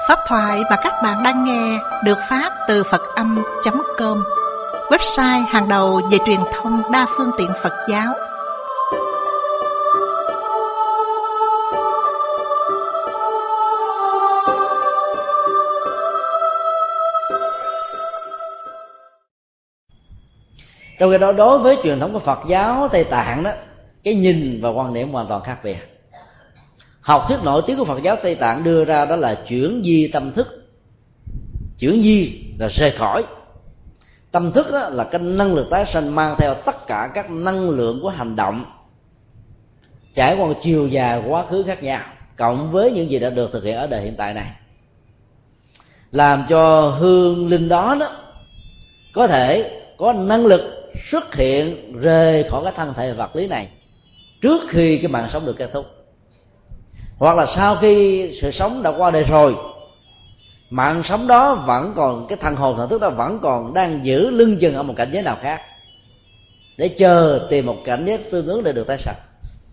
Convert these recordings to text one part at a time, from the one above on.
Pháp thoại mà các bạn đang nghe được phát từ Phật-âm.com, website hàng đầu về truyền thông đa phương tiện Phật giáo. Trong khi đó, đối với truyền thống của Phật giáo Tây Tạng đó, cái nhìn và quan điểm hoàn toàn khác biệt. Học thuyết nổi tiếng của Phật giáo Tây Tạng đưa ra đó là chuyển di tâm thức. Chuyển di là rời khỏi. Tâm thức đó là cái năng lực tái sanh mang theo tất cả các năng lượng của hành động, trải qua một chiều dài quá khứ khác nhau, cộng với những gì đã được thực hiện ở đời hiện tại này, làm cho hương linh đó có thể có năng lực xuất hiện rời khỏi cái thân thể vật lý này trước khi cái mạng sống được kết thúc, hoặc là sau khi sự sống đã qua đời rồi, mạng sống đó vẫn còn, cái thần hồn thần thức đó vẫn còn đang giữ lưng chừng ở một cảnh giới nào khác để chờ tìm một cảnh giới tương ứng để được tái sanh.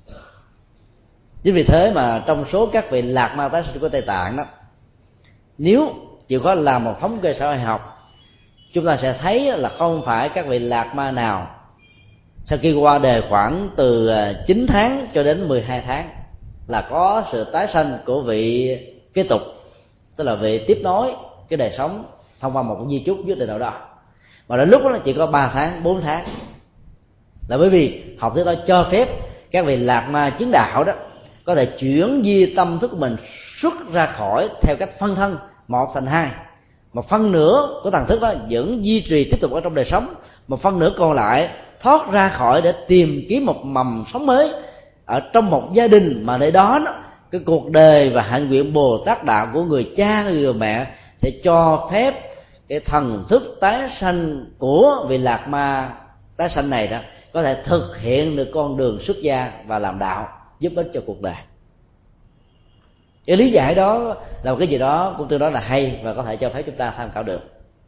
Chính vì thế mà trong số các vị lạc ma tái sinh của Tây Tạng đó, nếu chịu khó làm một thống kê xã hội học, chúng ta sẽ thấy là không phải các vị lạc ma nào sau khi qua đời khoảng từ 9 tháng cho đến 12 tháng là có sự tái sanh của vị kế tục, tức là vị tiếp nối cái đời sống thông qua một di chúc nhất định nào đó, mà đến lúc đó chỉ có 3 tháng, 4 tháng, là bởi vì học thuyết đó cho phép các vị lạc ma chứng đạo đó có thể chuyển di tâm thức của mình xuất ra khỏi theo cách phân thân 1 thành 2, một phân nửa của thần thức đó vẫn duy trì tiếp tục ở trong đời sống, một phân nửa còn lại thoát ra khỏi để tìm kiếm một mầm sống mới ở trong một gia đình, mà nơi đó cái cuộc đời và hạnh nguyện Bồ Tát đạo của người cha, người mẹ sẽ cho phép cái thần thức tái sanh của vị lạc ma tái sanh này đó có thể thực hiện được con đường xuất gia và làm đạo, giúp ích cho cuộc đời. Cái lý giải đó là một cái gì đó cũng tương đối là hay và có thể cho phép chúng ta tham khảo được.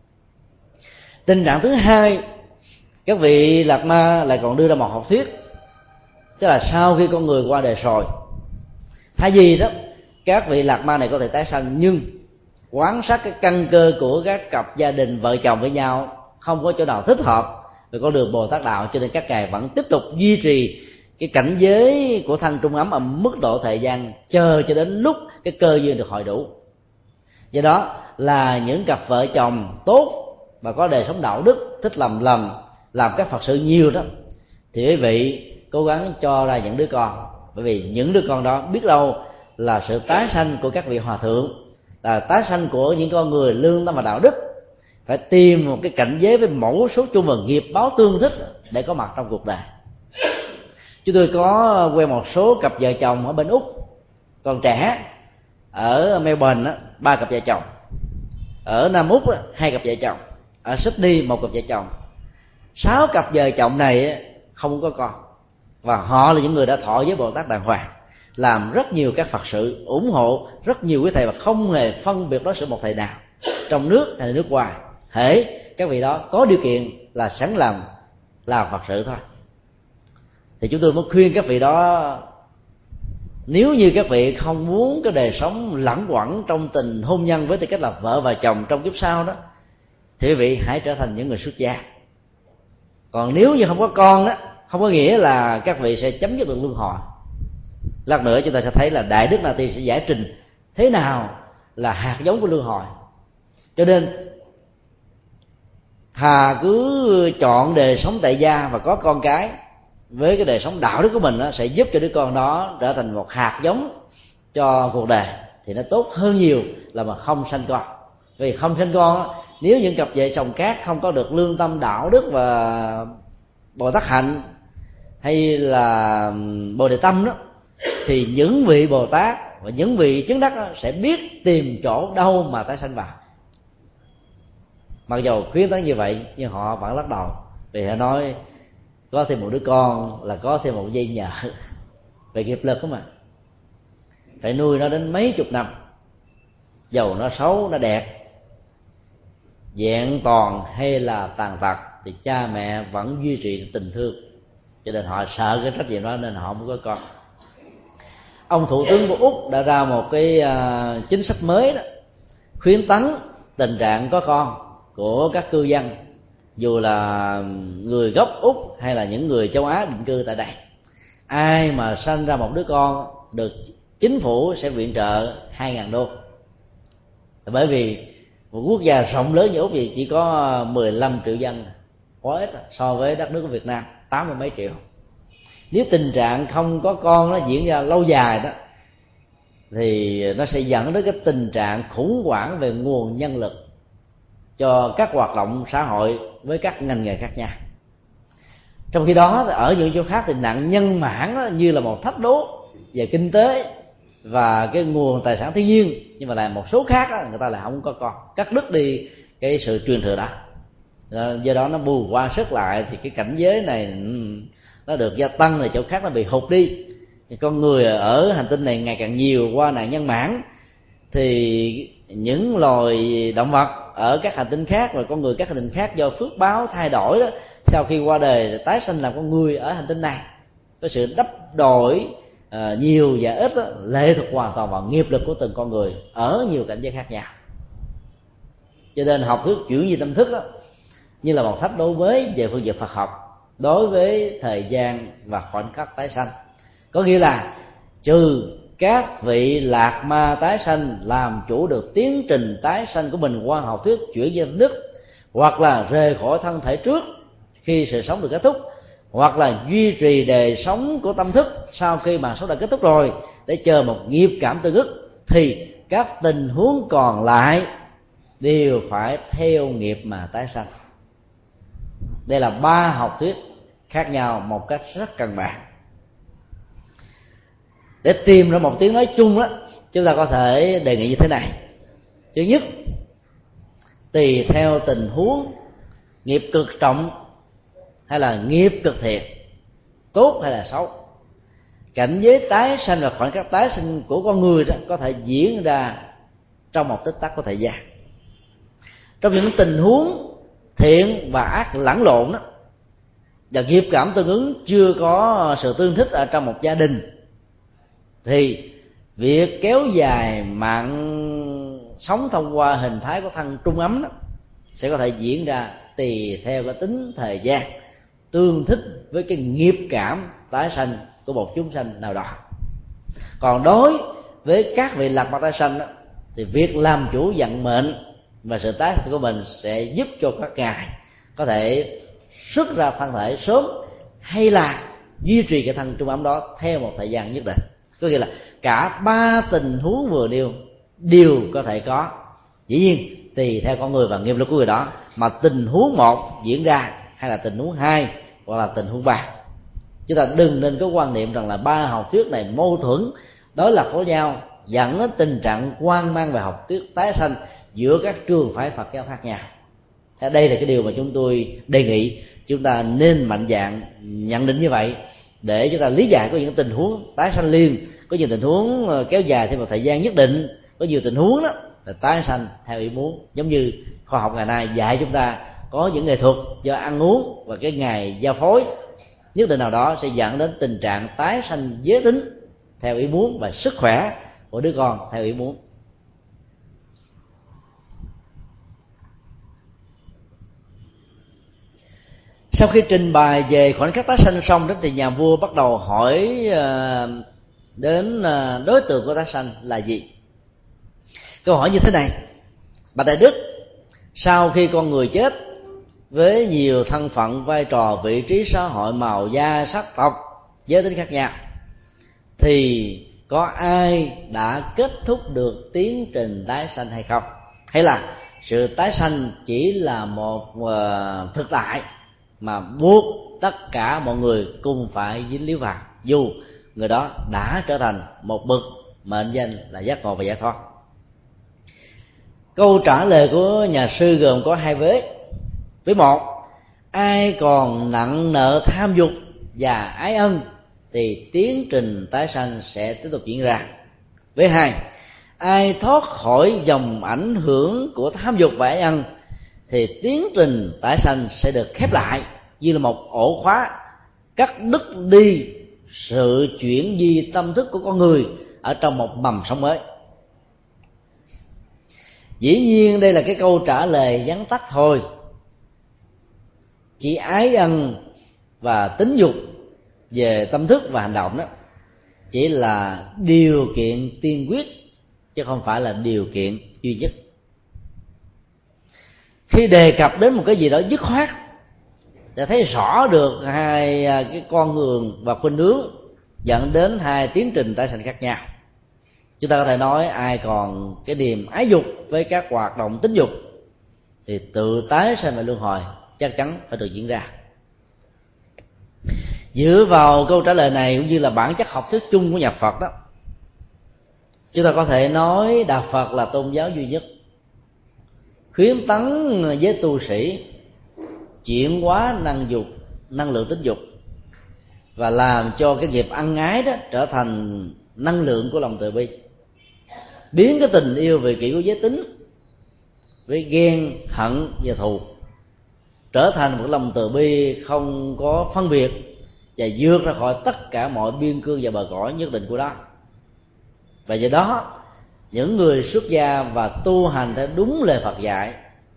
Tình trạng thứ hai, các vị lạc ma lại còn đưa ra một học thuyết, tức là sau khi con người qua đời rồi, thay vì đó các vị lạc ma này có thể tái sanh, nhưng quan sát cái căn cơ của các cặp gia đình vợ chồng với nhau không có chỗ nào thích hợp về con đường Bồ Tát đạo, cho nên các ngài vẫn tiếp tục duy trì cái cảnh giới của thân trung ấm ở mức độ thời gian, chờ cho đến lúc cái cơ duyên được hội đủ. Do đó là những cặp vợ chồng tốt và có đời sống đạo đức, thích làm các Phật sự nhiều đó, thì quý vị cố gắng cho ra những đứa con, bởi vì những đứa con đó biết đâu là sự tái sanh của các vị hòa thượng, là tái sanh của những con người lương tâm và đạo đức, phải tìm một cái cảnh giới với mẫu số chung và nghiệp báo tương thích để có mặt trong cuộc đời. Chúng tôi có quen một số cặp vợ chồng ở bên Úc còn trẻ, ở Melbourne 3 cặp vợ chồng, ở Nam Úc 2 cặp vợ chồng, ở Sydney 1 cặp vợ chồng. 6 cặp vợ chồng này không có con, và họ là những người đã thọ với Bồ Tát đàng hoàng, làm rất nhiều các Phật sự, ủng hộ rất nhiều quý thầy và không hề phân biệt đối xử một thầy nào trong nước hay nước ngoài. Hễ các vị đó có điều kiện là sẵn làm Phật sự thôi. Thì chúng tôi mới khuyên các vị đó, nếu như các vị không muốn cái đời sống lẳng quẩn trong tình hôn nhân với tư cách là vợ và chồng trong kiếp sau đó, thì quý vị hãy trở thành những người xuất gia. Còn nếu như không có con đó, không có nghĩa là các vị sẽ chấm dứt được luân hồi. Lát nữa chúng ta sẽ thấy là Đại Đức Na Tiên sẽ giải trình thế nào là hạt giống của luân hồi. Cho nên thà cứ chọn đời sống tại gia và có con cái, với cái đời sống đạo đức của mình đó, sẽ giúp cho đứa con đó trở thành một hạt giống cho cuộc đời, thì nó tốt hơn nhiều là mà không sanh con. Vì không sanh con đó, nếu những cặp vợ chồng khác không có được lương tâm đạo đức và Bồ Tát hạnh hay là Bồ Đề tâm đó, thì những vị Bồ Tát và những vị chứng đắc đó sẽ biết tìm chỗ đâu mà tái sanh vào. Mặc dù khuyến tấn như vậy nhưng họ vẫn lắc đầu, vì họ nói có thêm một đứa con là có thêm một dây nhợ về nghiệp lực đó mà, phải nuôi nó đến mấy chục năm, dầu nó xấu nó đẹp, vẹn toàn hay là tàn tật, thì cha mẹ vẫn duy trì tình thương, cho nên họ sợ cái trách nhiệm đó nên họ mới có con. Ông thủ tướng của Úc đã ra một cái chính sách mới đó, khuyến tấn tình trạng có con của các cư dân, dù là người gốc Úc hay là những người châu Á định cư tại đây. Ai mà sanh ra một đứa con được chính phủ sẽ viện trợ 2.000 đô. Bởi vì một quốc gia rộng lớn như Úc thì chỉ có 15 triệu dân, quá ít so với đất nước của Việt Nam 80 mấy triệu. Nếu tình trạng không có con nó diễn ra lâu dài đó thì nó sẽ dẫn đến cái tình trạng khủng hoảng về nguồn nhân lực cho các hoạt động xã hội với các ngành nghề khác nhau. Trong khi đó ở những chỗ khác thì nạn nhân mãn đó như là một thách đố về kinh tế và cái nguồn tài sản thiên nhiên, nhưng mà là một số khác đó, người ta lại không có con, cắt đứt đi cái sự truyền thừa đó. Do đó nó bù qua sức lại thì cái cảnh giới này nó được gia tăng, thì chỗ khác nó bị hụt đi. Thì con người ở hành tinh này ngày càng nhiều qua nạn nhân mãn, thì những loài động vật ở các hành tinh khác và con người các hành tinh khác do phước báo thay đổi đó, sau khi qua đời tái sinh làm con người ở hành tinh này, có sự đắp đổi nhiều và ít đó, lệ thuộc hoàn toàn vào nghiệp lực của từng con người ở nhiều cảnh giới khác nhau. Cho nên học thuyết chuyển di tâm thức đó, như là một thách đố mới về phương diện Phật học đối với thời gian và khoảnh khắc tái sanh. Có nghĩa là trừ các vị lạc ma tái sanh làm chủ được tiến trình tái sanh của mình qua học thuyết chuyển di tâm thức, hoặc là rời khỏi thân thể trước khi sự sống được kết thúc, hoặc là duy trì đời sống của tâm thức sau khi mà sống đã kết thúc rồi để chờ một nghiệp cảm tương ức, thì các tình huống còn lại đều phải theo nghiệp mà tái sanh. Đây là 3 học thuyết khác nhau một cách rất căn bản. Để tìm ra một tiếng nói chung đó, chúng ta có thể đề nghị như thế này. Thứ nhất, tùy theo tình huống nghiệp cực trọng hay là nghiệp cực thiện, tốt hay là xấu, cảnh giới tái sanh và khoảnh khắc tái sinh của con người đó có thể diễn ra trong một tích tắc của thời gian. Trong những tình huống thiện và ác lẫn lộn đó, và nghiệp cảm tương ứng chưa có sự tương thích ở trong một gia đình, thì việc kéo dài mạng sống thông qua hình thái của thân trung ấm đó sẽ có thể diễn ra tùy theo cái tính thời gian tương thích với cái nghiệp cảm tái sanh của một chúng sanh nào đó. Còn đối với các vị lạc ma tái sanh đó, thì việc làm chủ vận mệnh và sự tái sanh của mình sẽ giúp cho các ngài có thể xuất ra thân thể sớm, hay là duy trì cái thân trung ấm đó theo một thời gian nhất định. Có nghĩa là cả 3 tình huống vừa nêu đều có thể có, dĩ nhiên tùy theo con người và nghiệp lực của người đó mà tình huống 1 diễn ra, hay là tình huống 2 hoặc là tình huống 3. Chúng ta đừng nên có quan niệm rằng là 3 học thuyết này mâu thuẫn đối lập với nhau, dẫn đến tình trạng hoang mang về học thuyết tái sanh giữa các trường phái Phật giáo khác nhau. Đây là cái điều mà chúng tôi đề nghị chúng ta nên mạnh dạn nhận định như vậy, để chúng ta lý giải có những tình huống tái sanh liền, có nhiều tình huống kéo dài thêm một thời gian nhất định, có nhiều tình huống đó là tái sanh theo ý muốn. Giống như khoa học ngày nay dạy chúng ta có những nghệ thuật do ăn uống và cái ngày giao phối nhất định nào đó sẽ dẫn đến tình trạng tái sanh giới tính theo ý muốn và sức khỏe của đứa con theo ý muốn. Sau khi trình bày về khoảnh khắc tái sanh xong đó, thì nhà vua bắt đầu hỏi đến đối tượng của tái sanh là gì. Câu hỏi như thế này: bạch đại đức, sau khi con người chết với nhiều thân phận, vai trò, vị trí xã hội, màu da, sắc tộc, giới tính khác nhau, thì có ai đã kết thúc được tiến trình tái sanh hay không? Hay là sự tái sanh chỉ là một thực tại mà buộc tất cả mọi người cùng phải dính líu vào, dù người đó đã trở thành một bậc mệnh danh là giác ngộ và giải thoát? Câu trả lời của nhà sư gồm có 2 vế. Với 1, ai còn nặng nợ tham dục và ái ân thì tiến trình tái sanh sẽ tiếp tục diễn ra. Với 2, ai thoát khỏi dòng ảnh hưởng của tham dục và ái ân thì tiến trình tái sanh sẽ được khép lại như là một ổ khóa, cắt đứt đi sự chuyển di tâm thức của con người ở trong một mầm sống mới. Dĩ nhiên đây là cái câu trả lời vắn tắt thôi. Chỉ ái ân và tính dục về tâm thức và hành động đó chỉ là điều kiện tiên quyết, chứ không phải là điều kiện duy nhất. Khi đề cập đến một cái gì đó dứt khoát để thấy rõ được hai cái con đường và khuynh hướng dẫn đến hai tiến trình tái sanh khác nhau, chúng ta có thể nói ai còn cái niềm ái dục với các hoạt động tính dục thì tự tái sanh và luân hồi chắc chắn phải được diễn ra. Dựa vào câu trả lời này cũng như là bản chất học thuyết chung của nhà Phật đó, chúng ta có thể nói Đạo Phật là tôn giáo duy nhất khuyến tấn với tu sĩ chuyển hóa năng lượng tính dục và làm cho cái nghiệp ăn ái đó trở thành năng lượng của lòng từ bi, biến cái tình yêu về kỷ của giới tính với ghen, hận và thù trở thành một lòng từ bi không có phân biệt và vượt ra khỏi tất cả mọi biên cương và bờ cõi nhất định của đó. Và do đó những người xuất gia và tu hành theo đúng lời Phật dạy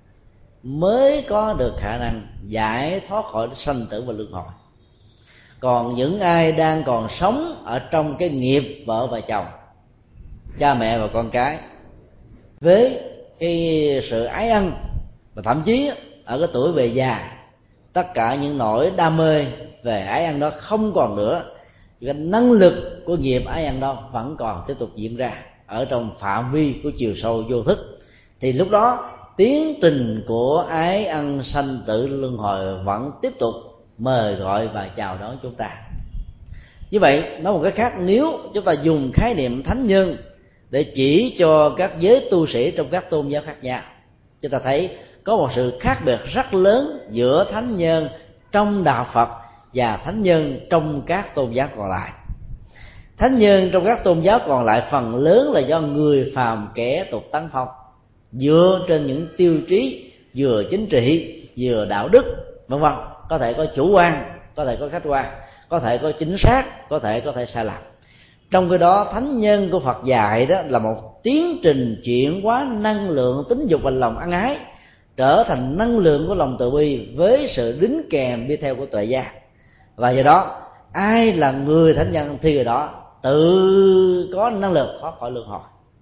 mới có được khả năng giải thoát khỏi sanh tử và luân hồi. Còn những ai đang còn sống ở trong cái nghiệp vợ và chồng, cha mẹ và con cái, với cái sự ái ân và thậm chí ở cái tuổi về già, tất cả những nỗi đam mê về ái ân đó không còn nữa, cái năng lực của nghiệp ái ân đó vẫn còn tiếp tục diễn ra ở trong phạm vi của chiều sâu vô thức, thì lúc đó tiến trình của ái ân sanh tử luân hồi vẫn tiếp tục mời gọi và chào đón chúng ta. Như vậy nói một cái khác, nếu chúng ta dùng khái niệm thánh nhân để chỉ cho các giới tu sĩ trong các tôn giáo khác nhau, chúng ta thấy có một sự khác biệt rất lớn giữa thánh nhân trong đạo Phật và thánh nhân trong các tôn giáo còn lại. Thánh nhân trong các tôn giáo còn lại phần lớn là do người phàm kẻ tục tấn phong, dựa trên những tiêu chí vừa chính trị vừa đạo đức vân vân, có thể có chủ quan, có thể có khách quan, có thể có chính xác, có thể sai lầm. Trong cái đó thánh nhân của Phật dạy đó là một tiến trình chuyển hóa năng lượng tính dục và lòng ân ái trở thành năng lượng của lòng từ bi với sự đính kèm đi theo của tuệ giác. Và do đó ai là người thánh nhân thì người đó tự có năng lực thoát khỏi luân hồi,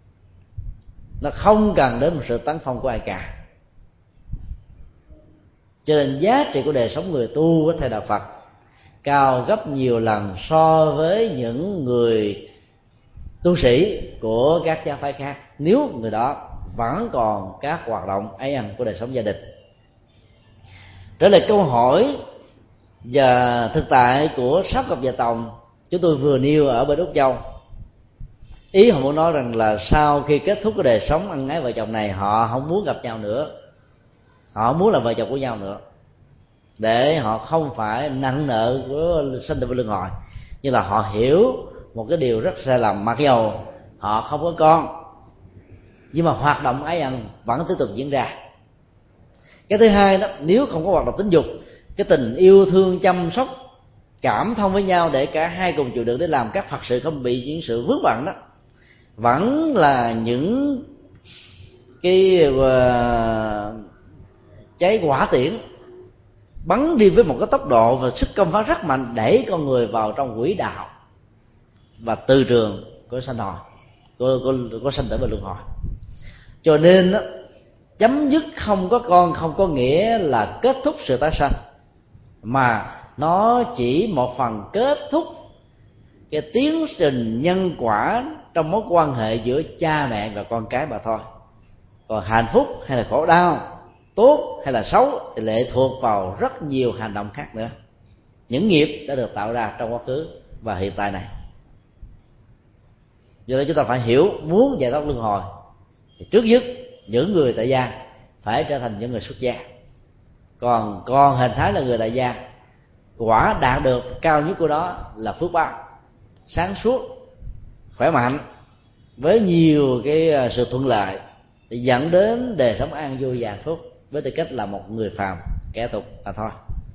nó không cần đến một sự tấn phong của ai cả. Cho nên giá trị của đời sống người tu theo đạo Phật cao gấp nhiều lần so với những người tu sĩ của các giáo phái khác, nếu người đó vẫn còn các hoạt động ái ân của đời sống gia đình. Trở lại câu hỏi và thực tại của Sáp Cập và Tòng chúng tôi vừa nêu ở bên Úc Châu, ý họ muốn nói rằng là sau khi kết thúc cái đời sống ân ái vợ chồng này, họ không muốn gặp nhau nữa, họ muốn là vợ chồng của nhau nữa, để họ không phải nặng nợ của sanh tử và luân hồi. Nhưng là họ hiểu một cái điều rất sai lầm, mặc dầu họ không có con nhưng mà hoạt động ái ân vẫn tiếp tục diễn ra. Cái thứ hai đó, nếu không có hoạt động tính dục, cái tình yêu thương chăm sóc cảm thông với nhau để cả hai cùng chịu đựng để làm các Phật sự không bị những sự vướng bận đó, vẫn là những cái cháy hỏa tiễn bắn đi với một cái tốc độ và sức công phá rất mạnh, đẩy con người vào trong quỹ đạo và từ trường của sanh hồi, của sanh tử và luân hồi. Cho nên đó, chấm dứt không có con không có nghĩa là kết thúc sự tái sanh, mà nó chỉ một phần kết thúc cái tiến trình nhân quả trong mối quan hệ giữa cha mẹ và con cái mà thôi. Còn hạnh phúc hay là khổ đau, tốt hay là xấu thì lệ thuộc vào rất nhiều hành động khác nữa, những nghiệp đã được tạo ra trong quá khứ và hiện tại này. Do đó chúng ta phải hiểu, muốn giải thoát luân hồi thì trước nhất những người tại gia phải trở thành những người xuất gia. Còn hình thái là người tại gia, quả đạt được cao nhất của đó là phước báo, sáng suốt, khỏe mạnh, với nhiều cái sự thuận lợi để dẫn đến đời sống an vui và hạnh phúc với tư cách là một người phàm kẻ tục mà thôi.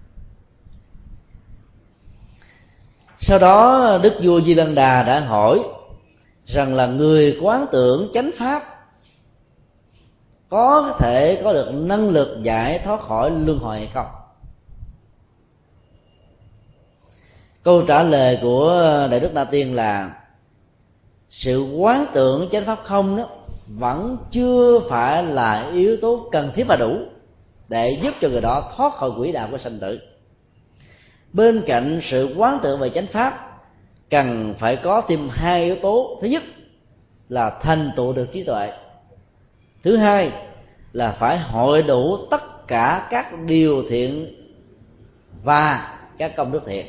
Sau đó Đức vua Di Lăng Đà đã hỏi rằng là người quán tưởng chánh pháp có thể có được năng lực giải thoát khỏi luân hồi hay không? Câu trả lời của Đại Đức Na Tiên là sự quán tưởng chánh pháp không đó vẫn chưa phải là yếu tố cần thiết và đủ để giúp cho người đó thoát khỏi quỹ đạo của sanh tử. Bên cạnh sự quán tưởng về chánh pháp, cần phải có thêm hai yếu tố. Thứ nhất là thành tựu được trí tuệ. Thứ hai là phải hội đủ tất cả các điều thiện và các công đức thiện.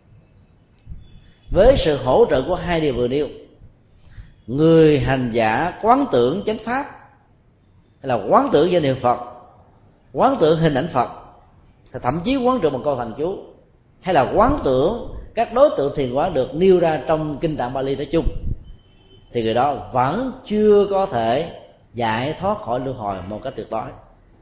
Với sự hỗ trợ của hai điều vừa nêu, người hành giả quán tưởng chánh pháp, hay là quán tưởng danh hiệu Phật, quán tưởng hình ảnh Phật, thậm chí quán tưởng một câu thần chú, hay là quán tưởng các đối tượng thiền quán được nêu ra trong kinh tạng Bali nói chung, thì người đó vẫn chưa có thể giải thoát khỏi luân hồi một cách tuyệt đối.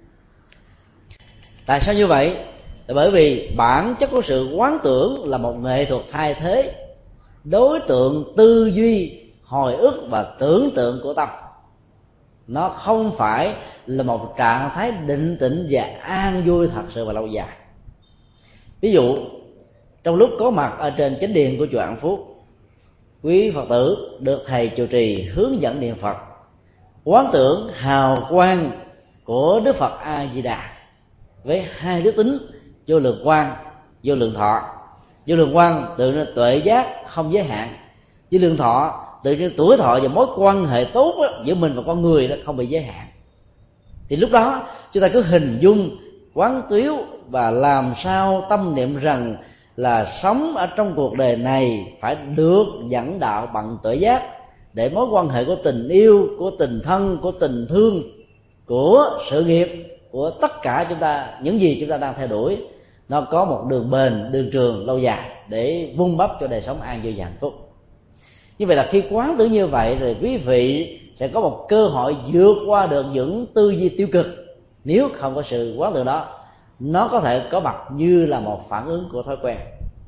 Tại sao như vậy? Là bởi vì bản chất của sự quán tưởng là một nghệ thuật thay thế đối tượng tư duy, hồi ức và tưởng tượng của tâm. Nó không phải là một trạng thái định tĩnh và an vui thật sự và lâu dài. Ví dụ, trong lúc có mặt ở trên chánh điện của chùa An Phúc, quý Phật tử được thầy trụ trì hướng dẫn niệm Phật, quán tưởng hào quang của Đức Phật A Di Đà với hai đức tính vô lượng quang, vô lượng thọ. Vô lượng quang tự nhiên tuệ giác không giới hạn, vô lượng thọ tự nhiên tuổi thọ và mối quan hệ tốt giữa mình và con người đó không bị giới hạn. Thì lúc đó chúng ta cứ hình dung quán tiếu và làm sao tâm niệm rằng là sống ở trong cuộc đời này phải được dẫn đạo bằng tuệ giác, để mối quan hệ của tình yêu, của tình thân, của tình thương, của sự nghiệp, của tất cả chúng ta, những gì chúng ta đang theo đuổi, nó có một đường bền, đường trường, lâu dài để vun bắp cho đời sống an vui và hạnh phúc. Như vậy là khi quán tưởng như vậy thì quý vị sẽ có một cơ hội vượt qua được những tư duy tiêu cực. Nếu không có sự quán tưởng đó, nó có thể có mặt như là một phản ứng của thói quen.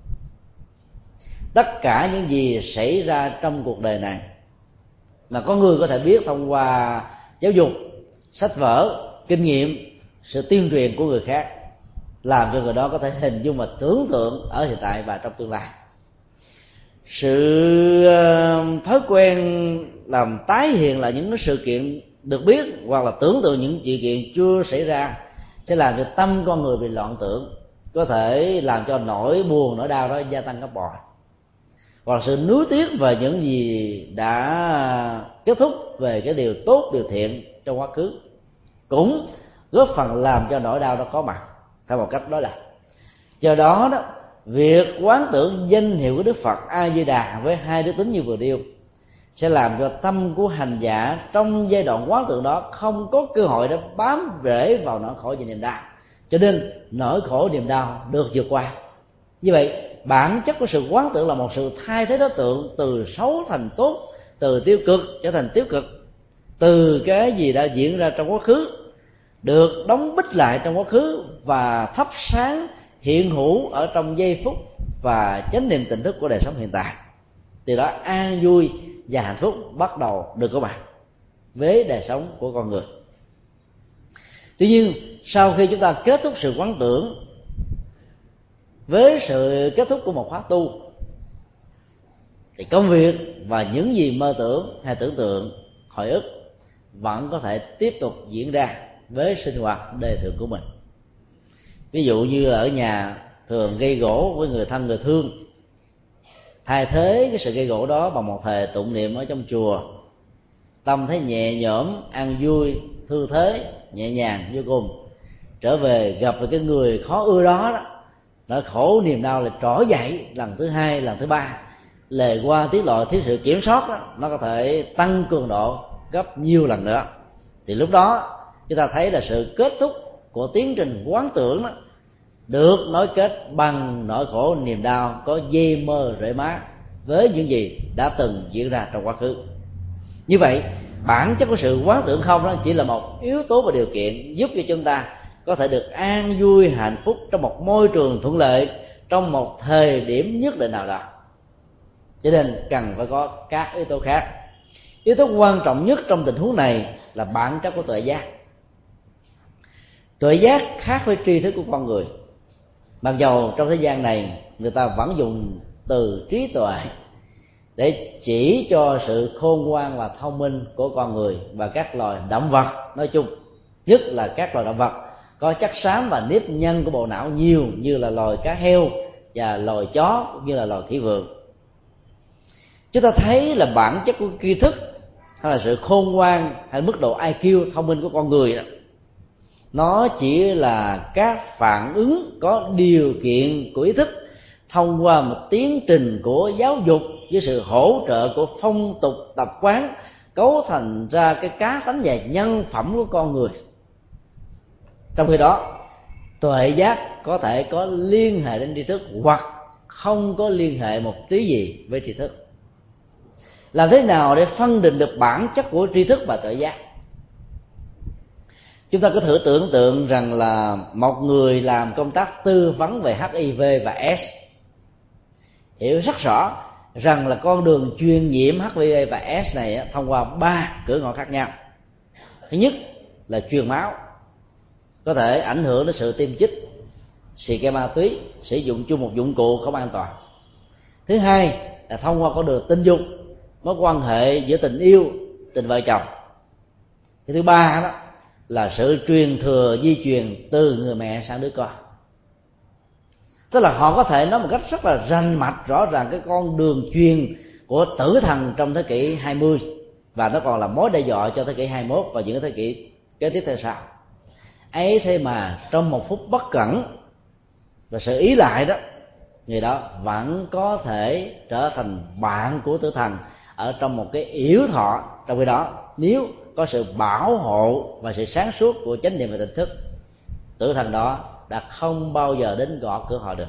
Tất cả những gì xảy ra trong cuộc đời này mà có người có thể biết thông qua giáo dục, sách vở, kinh nghiệm, sự tuyên truyền của người khác, làm cho người đó có thể hình dung và tưởng tượng ở hiện tại và trong tương lai. Sự thói quen làm tái hiện lại những sự kiện được biết hoặc là tưởng tượng những sự kiện chưa xảy ra sẽ làm cho tâm con người bị loạn tưởng, có thể làm cho nỗi buồn, nỗi đau đó gia tăng gấp bội. Hoặc sự nuối tiếc về những gì đã kết thúc về cái điều tốt, điều thiện trong quá khứ cũng góp phần làm cho nỗi đau đó có mặt theo một cách đối lập. Do đó đó, việc quán tưởng danh hiệu của Đức Phật A Di Đà với hai đức tính như vừa nêu sẽ làm cho tâm của hành giả trong giai đoạn quán tưởng đó không có cơ hội để bám rễ vào nỗi khổ và niềm đau, cho nên nỗi khổ niềm đau được vượt qua. Như vậy, bản chất của sự quán tưởng là một sự thay thế đối tượng từ xấu thành tốt, từ tiêu cực trở thành tiêu cực, từ cái gì đã diễn ra trong quá khứ được đóng bít lại trong quá khứ và thắp sáng hiện hữu ở trong giây phút và chánh niệm tỉnh thức của đời sống hiện tại. Từ đó an vui và hạnh phúc bắt đầu được có mặt với đời sống của con người. Tuy nhiên, sau khi chúng ta kết thúc sự quán tưởng với sự kết thúc của một khóa tu, thì công việc và những gì mơ tưởng hay tưởng tượng, hồi ức vẫn có thể tiếp tục diễn ra với sinh hoạt đời thường của mình. Ví dụ như ở nhà thường gây gỗ với người thân người thương, thay thế cái sự gây gỗ đó bằng một thời tụng niệm ở trong chùa, tâm thấy nhẹ nhõm, an vui, thư thế, nhẹ nhàng vô cùng. Trở về gặp được cái người khó ưa đó, nỗi khổ niềm đau lại trỗi dậy lần thứ hai, lần thứ ba, lề qua tiết lộ thiếu sự kiểm soát đó, nó có thể tăng cường độ gấp nhiều lần nữa. Thì lúc đó chúng ta thấy là sự kết thúc của tiến trình quán tưởng đó được nối kết bằng nỗi khổ niềm đau có dây mơ rễ má với những gì đã từng diễn ra trong quá khứ. Như vậy, bản chất của sự quán tưởng không đó chỉ là một yếu tố và điều kiện giúp cho chúng ta có thể được an vui hạnh phúc trong một môi trường thuận lợi trong một thời điểm nhất định nào đó. Cho nên cần phải có các yếu tố khác. Yếu tố quan trọng nhất trong tình huống này là bản chất của tuệ giác. Tuệ giác khác với tri thức của con người, mặc dầu trong thế gian này người ta vẫn dùng từ trí tuệ để chỉ cho sự khôn ngoan và thông minh của con người và các loài động vật nói chung, nhất là các loài động vật có chất xám và nếp nhăn của bộ não nhiều, như là loài cá heo và loài chó cũng như là loài khỉ vượn. Chúng ta thấy là bản chất của tri thức hay là sự khôn ngoan hay mức độ IQ thông minh của con người đó, nó chỉ là các phản ứng có điều kiện của ý thức thông qua một tiến trình của giáo dục với sự hỗ trợ của phong tục tập quán, cấu thành ra cái cá tánh và nhân phẩm của con người. Trong khi đó, tuệ giác có thể có liên hệ đến tri thức hoặc không có liên hệ một tí gì với tri thức. Làm thế nào để phân định được bản chất của tri thức và tuệ giác? Chúng ta có thử tưởng tượng rằng là một người làm công tác tư vấn về HIV và AIDS hiểu rất rõ rằng là con đường truyền nhiễm HIV và AIDS này thông qua 3 cửa ngõ khác nhau. Thứ nhất là truyền máu, có thể ảnh hưởng đến sự tiêm chích, xì ke ma túy, sử dụng chung một dụng cụ không an toàn. Thứ hai là thông qua con đường tình dục, mối quan hệ giữa tình yêu, tình vợ chồng. Cái thứ ba đó là sự truyền thừa di truyền từ người mẹ sang đứa con. Tức là họ có thể nói một cách rất là rành mạch rõ ràng cái con đường truyền của tử thần trong thế kỷ 20, và nó còn là mối đe dọa cho thế kỷ 21 và những thế kỷ kế tiếp theo sau. Ấy thế mà trong một phút bất cẩn và sự ý lại đó, người đó vẫn có thể trở thành bạn của tử thần ở trong một cái yểu thọ. Trong khi đó, nếu có sự bảo hộ và sự sáng suốt của chánh niệm và tỉnh thức, tử thần đó đã không bao giờ đến gõ cửa họ được.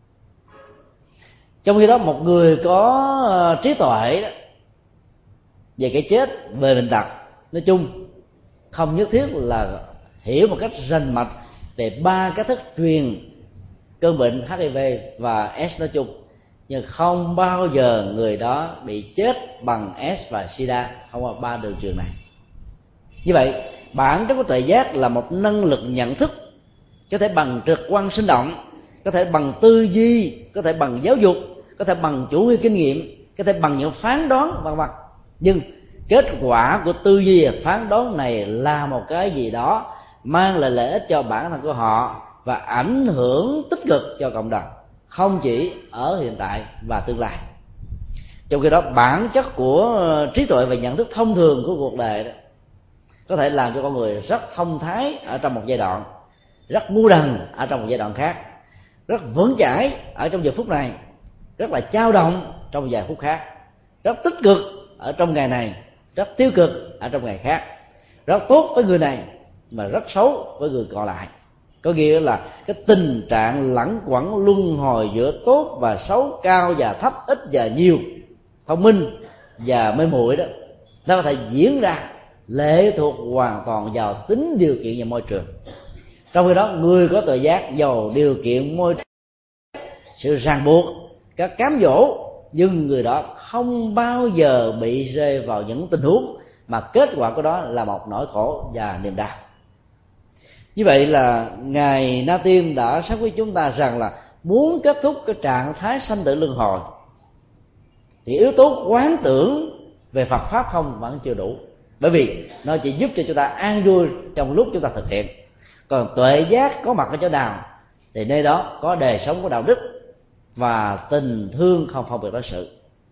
Trong khi đó, một người có trí tuệ đó, về cái chết, về bệnh tật nói chung, không nhất thiết là hiểu một cách rành mạch về 3 cách thức truyền cơn bệnh HIV và AIDS nói chung, nhưng không bao giờ người đó bị chết bằng AIDS và SIDA thông qua 3 đường truyền này. Như vậy, bản chất của tuệ giác là một năng lực nhận thức, có thể bằng trực quan sinh động, có thể bằng tư duy, có thể bằng giáo dục, có thể bằng chủ nghĩa kinh nghiệm, có thể bằng những phán đoán vân vân. Nhưng kết quả của tư duy và phán đoán này là một cái gì đó mang lại lợi ích cho bản thân của họ và ảnh hưởng tích cực cho cộng đồng, không chỉ ở hiện tại và tương lai. Trong khi đó, bản chất của trí tuệ và nhận thức thông thường của cuộc đời đó có thể làm cho con người rất thông thái ở trong một giai đoạn, rất ngu đần ở trong một giai đoạn khác, rất vững chãi ở trong giờ phút này, rất là dao động trong vài phút khác, rất tích cực ở trong ngày này, rất tiêu cực ở trong ngày khác, rất tốt với người này mà rất xấu với người còn lại. Có nghĩa là cái tình trạng lẳng quẩn luân hồi giữa tốt và xấu, cao và thấp, ít và nhiều, thông minh và mê muội đó, nó có thể diễn ra lệ thuộc hoàn toàn vào tính điều kiện và môi trường. Trong khi đó, người có tuệ giác giàu điều kiện môi trường, sự ràng buộc, các cám dỗ, nhưng người đó không bao giờ bị rơi vào những tình huống mà kết quả của đó là một nỗi khổ và niềm đau. Như vậy là Ngài Na Tiên đã xác với chúng ta rằng là muốn kết thúc cái trạng thái sanh tử luân hồi thì yếu tố quán tưởng về Phật Pháp không vẫn chưa đủ, bởi vì nó chỉ giúp cho chúng ta an vui trong lúc chúng ta thực hiện. Còn tuệ giác có mặt ở chỗ nào thì nơi đó có đời sống của đạo đức và tình thương không phân biệt đối xử.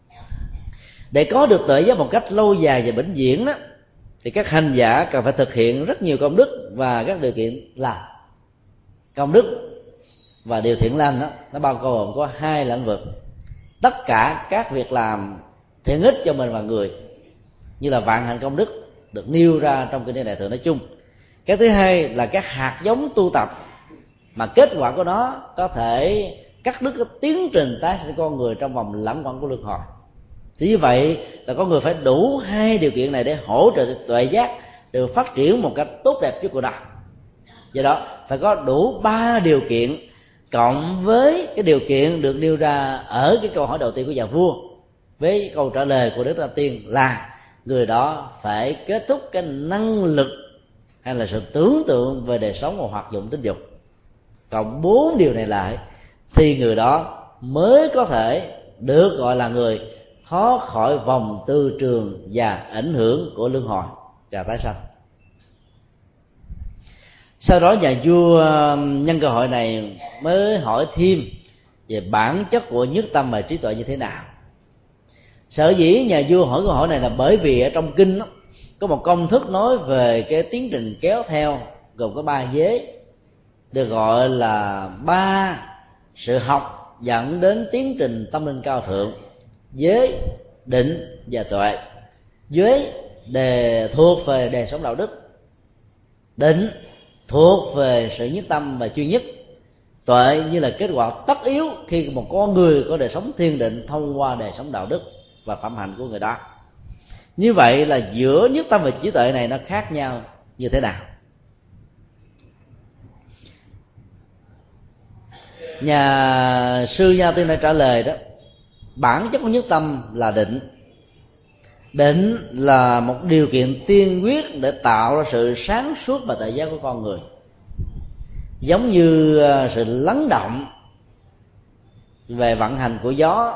Để có được tuệ giác một cách lâu dài và vĩnh viễn đó, thì các hành giả cần phải thực hiện rất nhiều công đức và các điều kiện làm. Công đức và điều thiện lành đó, nó bao gồm có 2 lĩnh vực. Tất cả các việc làm thiện ích cho mình và người, như là vạn hạnh công đức được nêu ra trong kinh điển Đại Thừa nói chung. Cái thứ hai là các hạt giống tu tập mà kết quả của nó có thể cắt đứt cái tiến trình tái sinh con người trong vòng lẳng quẩn của luân hồi. Thì như vậy là con người phải đủ 2 điều kiện này để hỗ trợ tuệ giác được phát triển một cách tốt đẹp trước cuộc đời. Do đó phải có đủ 3 điều kiện cộng với cái điều kiện được nêu ra ở cái câu hỏi đầu tiên của nhà vua, với câu trả lời của Đức Na Tiên là người đó phải kết thúc cái năng lực hay là sự tưởng tượng về đời sống và hoạt dụng tính dục. Cộng 4 điều này lại thì người đó mới có thể được gọi là người thoát khỏi vòng tư trường và ảnh hưởng của luân hồi và tái sanh. Sau đó nhà vua nhân cơ hội này mới hỏi thêm về bản chất của nhất tâm và trí tuệ như thế nào. Sở dĩ nhà vua hỏi câu hỏi này là bởi vì ở trong kinh đó, có một công thức nói về cái tiến trình kéo theo gồm có 3 vế, được gọi là 3 sự học dẫn đến tiến trình tâm linh cao thượng: giới, định và tuệ. Giới thuộc về đời sống đạo đức, định thuộc về sự nhất tâm và chuyên nhất, tuệ như là kết quả tất yếu khi một con người có đời sống thiền định thông qua đời sống đạo đức và phẩm hạnh của người đó. Như vậy là giữa nhất tâm và trí tuệ này nó khác nhau như thế nào? Nhà sư Nha Tiên đã trả lời đó: bản chất của nhất tâm là định. Định là một điều kiện tiên quyết để tạo ra sự sáng suốt và tự giác của con người. Giống như sự lắng động về vận hành của gió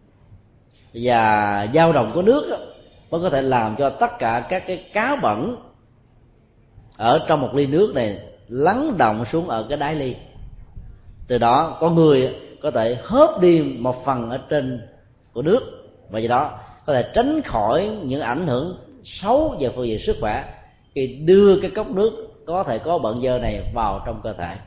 và dao động của nước đó, mới có thể làm cho tất cả các cái cá bẩn ở trong một ly nước này lắng động xuống ở cái đáy ly. Từ đó con người có thể hớp đi một phần ở trên của nước, và do đó có thể tránh khỏi những ảnh hưởng xấu về phương diện sức khỏe khi đưa cái cốc nước có thể có bận dơ này vào trong cơ thể.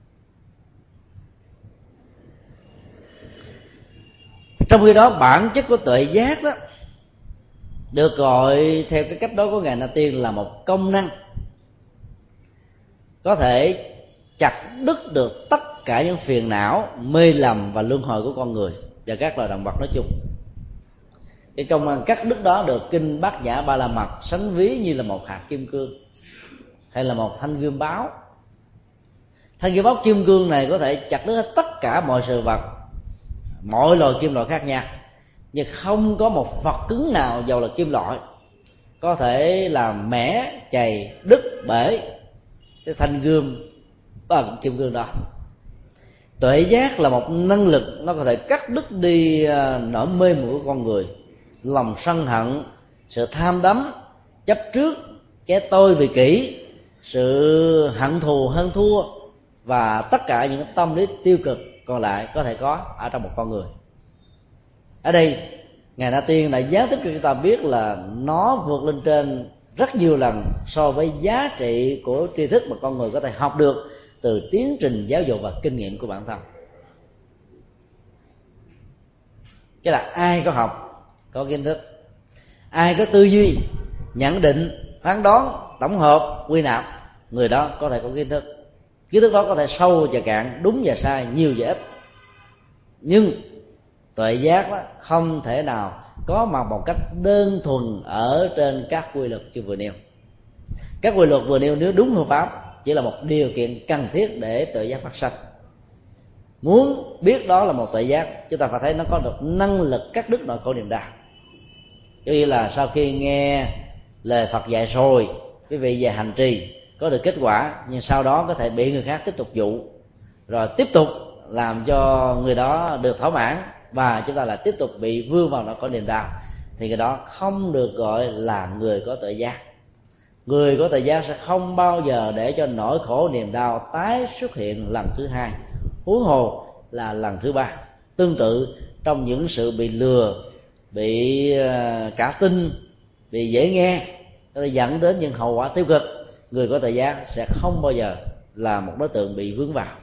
Trong khi đó bản chất của tuệ giác đó được gọi theo cái cách đó của Ngài Na Tiên là một công năng có thể chặt đứt được tất cả những phiền não, mê lầm và luân hồi của con người và các loài động vật nói chung. Cái công năng cắt đứt đó được kinh Bát Nhã Ba La Mật sánh ví như là một hạt kim cương hay là một thanh gươm báo. Thanh gươm báo kim cương này có thể chặt đứt hết tất cả mọi sự vật, mọi loài kim loại khác nhau, nhưng không có một vật cứng nào dầu là kim loại có thể làm mẻ, chày, đứt, bể cái thanh gươm bằng kim cương đó. Tuệ giác là một năng lực nó có thể cắt đứt đi nỗi mê muội của con người, lòng sân hận, sự tham đắm, chấp trước, cái tôi vị kỷ, sự hận thù hơn thua và tất cả những tâm lý tiêu cực còn lại có thể có ở trong một con người. Ở đây Ngài Na Tiên đã giải thích cho chúng ta biết là nó vượt lên trên rất nhiều lần so với giá trị của tri thức mà con người có thể học được từ tiến trình giáo dục và kinh nghiệm của bản thân. Cái là ai có học có kiến thức, ai có tư duy, nhận định, phán đoán, tổng hợp, quy nạp, người đó có thể có kiến thức. Kiến thức đó có thể sâu và cạn, đúng và sai, nhiều và ít. Nhưng tuệ giác đó không thể nào có mặt một cách đơn thuần ở trên các quy luật chưa vừa nêu. Các quy luật vừa nêu nếu đúng phương pháp chỉ là một điều kiện cần thiết để tuệ giác phát sinh. Muốn biết đó là một tuệ giác, chúng ta phải thấy nó có được năng lực cắt đứt nỗi khổ niềm đau. Như là sau khi nghe lời Phật dạy rồi, quý vị về hành trì có được kết quả, nhưng sau đó có thể bị người khác tiếp tục dụ, rồi tiếp tục làm cho người đó được thỏa mãn, và chúng ta lại tiếp tục bị vương vào nỗi khổ niềm đau, thì cái đó không được gọi là người có tuệ giác. Người có tuệ giác sẽ không bao giờ để cho nỗi khổ niềm đau tái xuất hiện lần thứ hai, huống hồ là lần thứ ba. Tương tự trong những sự bị lừa, bị cả tin, bị dễ nghe, có thể dẫn đến những hậu quả tiêu cực, người có tuệ giác sẽ không bao giờ là một đối tượng bị vướng vào.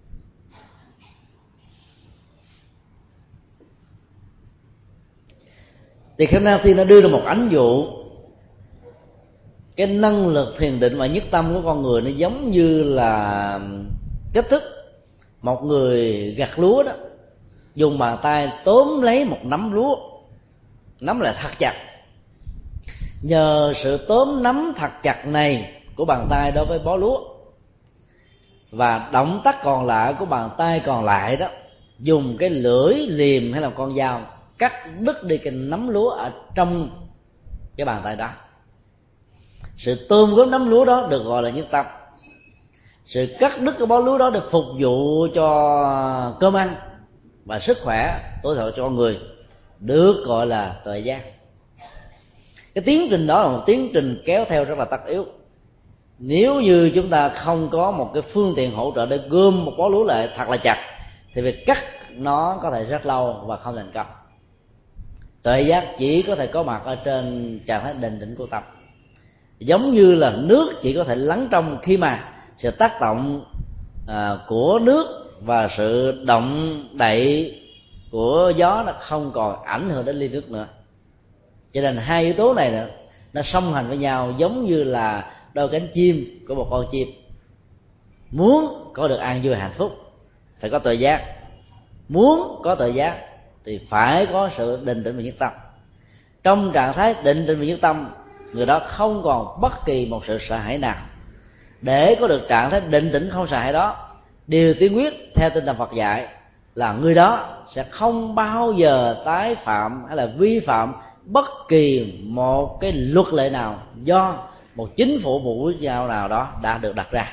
Thì Khả Năng Tiên đã đưa ra một ánh dụ, cái năng lực thiền định và nhất tâm của con người nó giống như là cách thức một người gặt lúa đó, dùng bàn tay tóm lấy một nắm lúa, nắm lại thật chặt. Nhờ sự tóm nắm thật chặt này của bàn tay đối với bó lúa, và động tác còn lại của bàn tay còn lại đó, dùng cái lưỡi liềm hay là con dao cắt đứt đi cái nắm lúa ở trong cái bàn tay đó. Sự tôm góp nắm lúa đó được gọi là nhất tâm. Sự cắt đứt cái bó lúa đó để phục vụ cho cơm ăn và sức khỏe tối thiểu cho con người được gọi là tuệ giác. Cái tiến trình đó là một tiến trình kéo theo rất là tất yếu. Nếu như chúng ta không có một cái phương tiện hỗ trợ để gom một bó lúa lại thật là chặt, thì việc cắt nó có thể rất lâu và không thành công. Tuệ giác chỉ có thể có mặt ở trên trạng thái định tĩnh của tâm. Giống như là nước chỉ có thể lắng trong khi mà sự tác động của nước và sự động đậy của gió nó không còn ảnh hưởng đến ly nước nữa. Cho nên hai yếu tố này nó song hành với nhau, giống như là đôi cánh chim của một con chim. Muốn có được an vui hạnh phúc phải có tuệ giác, muốn có tuệ giác thì phải có sự định tĩnh và nhất tâm. Trong trạng thái định tĩnh và nhất tâm, người đó không còn bất kỳ một sự sợ hãi nào. Để có được trạng thái định tĩnh không sợ hãi đó, điều tiên quyết theo tinh thần Phật dạy là người đó sẽ không bao giờ tái phạm hay là vi phạm bất kỳ một cái luật lệ nào do một chính phủ, một quốc gia nào đó đã được đặt ra.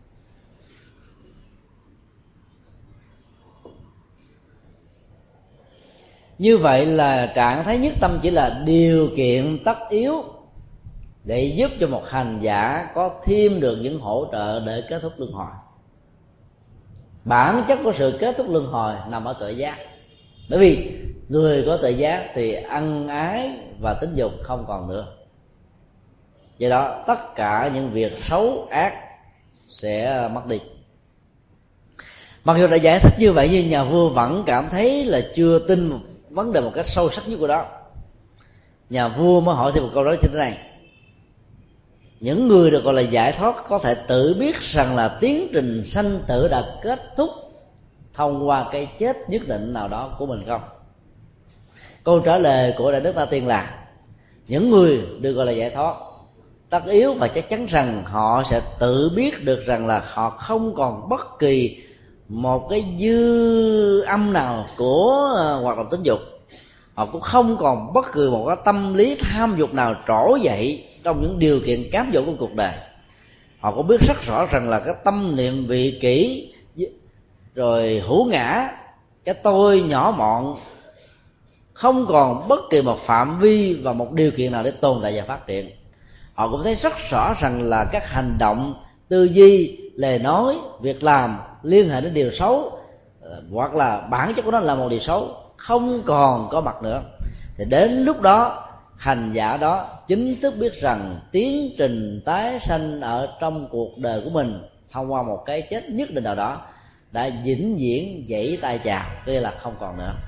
Như vậy là trạng thái nhất tâm chỉ là điều kiện tất yếu để giúp cho một hành giả có thêm được những hỗ trợ để kết thúc luân hồi. Bản chất của sự kết thúc luân hồi nằm ở tuệ giác. Bởi vì người có tuệ giác thì ân ái và tính dục không còn nữa. Do đó tất cả những việc xấu ác sẽ mất đi. Mặc dù đã giải thích như vậy, nhưng nhà vua vẫn cảm thấy là chưa tin vấn đề một cách sâu sắc nhất của đó. Nhà vua mới hỏi thêm một câu nói như thế này: những người được gọi là giải thoát có thể tự biết rằng là tiến trình sanh tử đã kết thúc thông qua cái chết nhất định nào đó của mình không? Câu trả lời của Đại Đức Ta Tiên là những người được gọi là giải thoát tất yếu và chắc chắn rằng họ sẽ tự biết được rằng là họ không còn bất kỳ một cái dư âm nào của hoạt động tính dục. Họ cũng không còn bất cứ một cái tâm lý tham dục nào trỗi dậy trong những điều kiện cám dỗ của cuộc đời. Họ cũng biết rất rõ rằng là cái tâm niệm vị kỷ rồi hữu ngã, cái tôi nhỏ mọn không còn bất kỳ một phạm vi và một điều kiện nào để tồn tại và phát triển. Họ cũng thấy rất rõ rằng là các hành động, tư duy, lời nói, việc làm liên hệ đến điều xấu hoặc là bản chất của nó là một điều xấu không còn có mặt nữa. Thì đến lúc đó hành giả đó chính thức biết rằng tiến trình tái sanh ở trong cuộc đời của mình thông qua một cái chết nhất định nào đó đã vĩnh viễn giãy tay chào, tức là không còn nữa.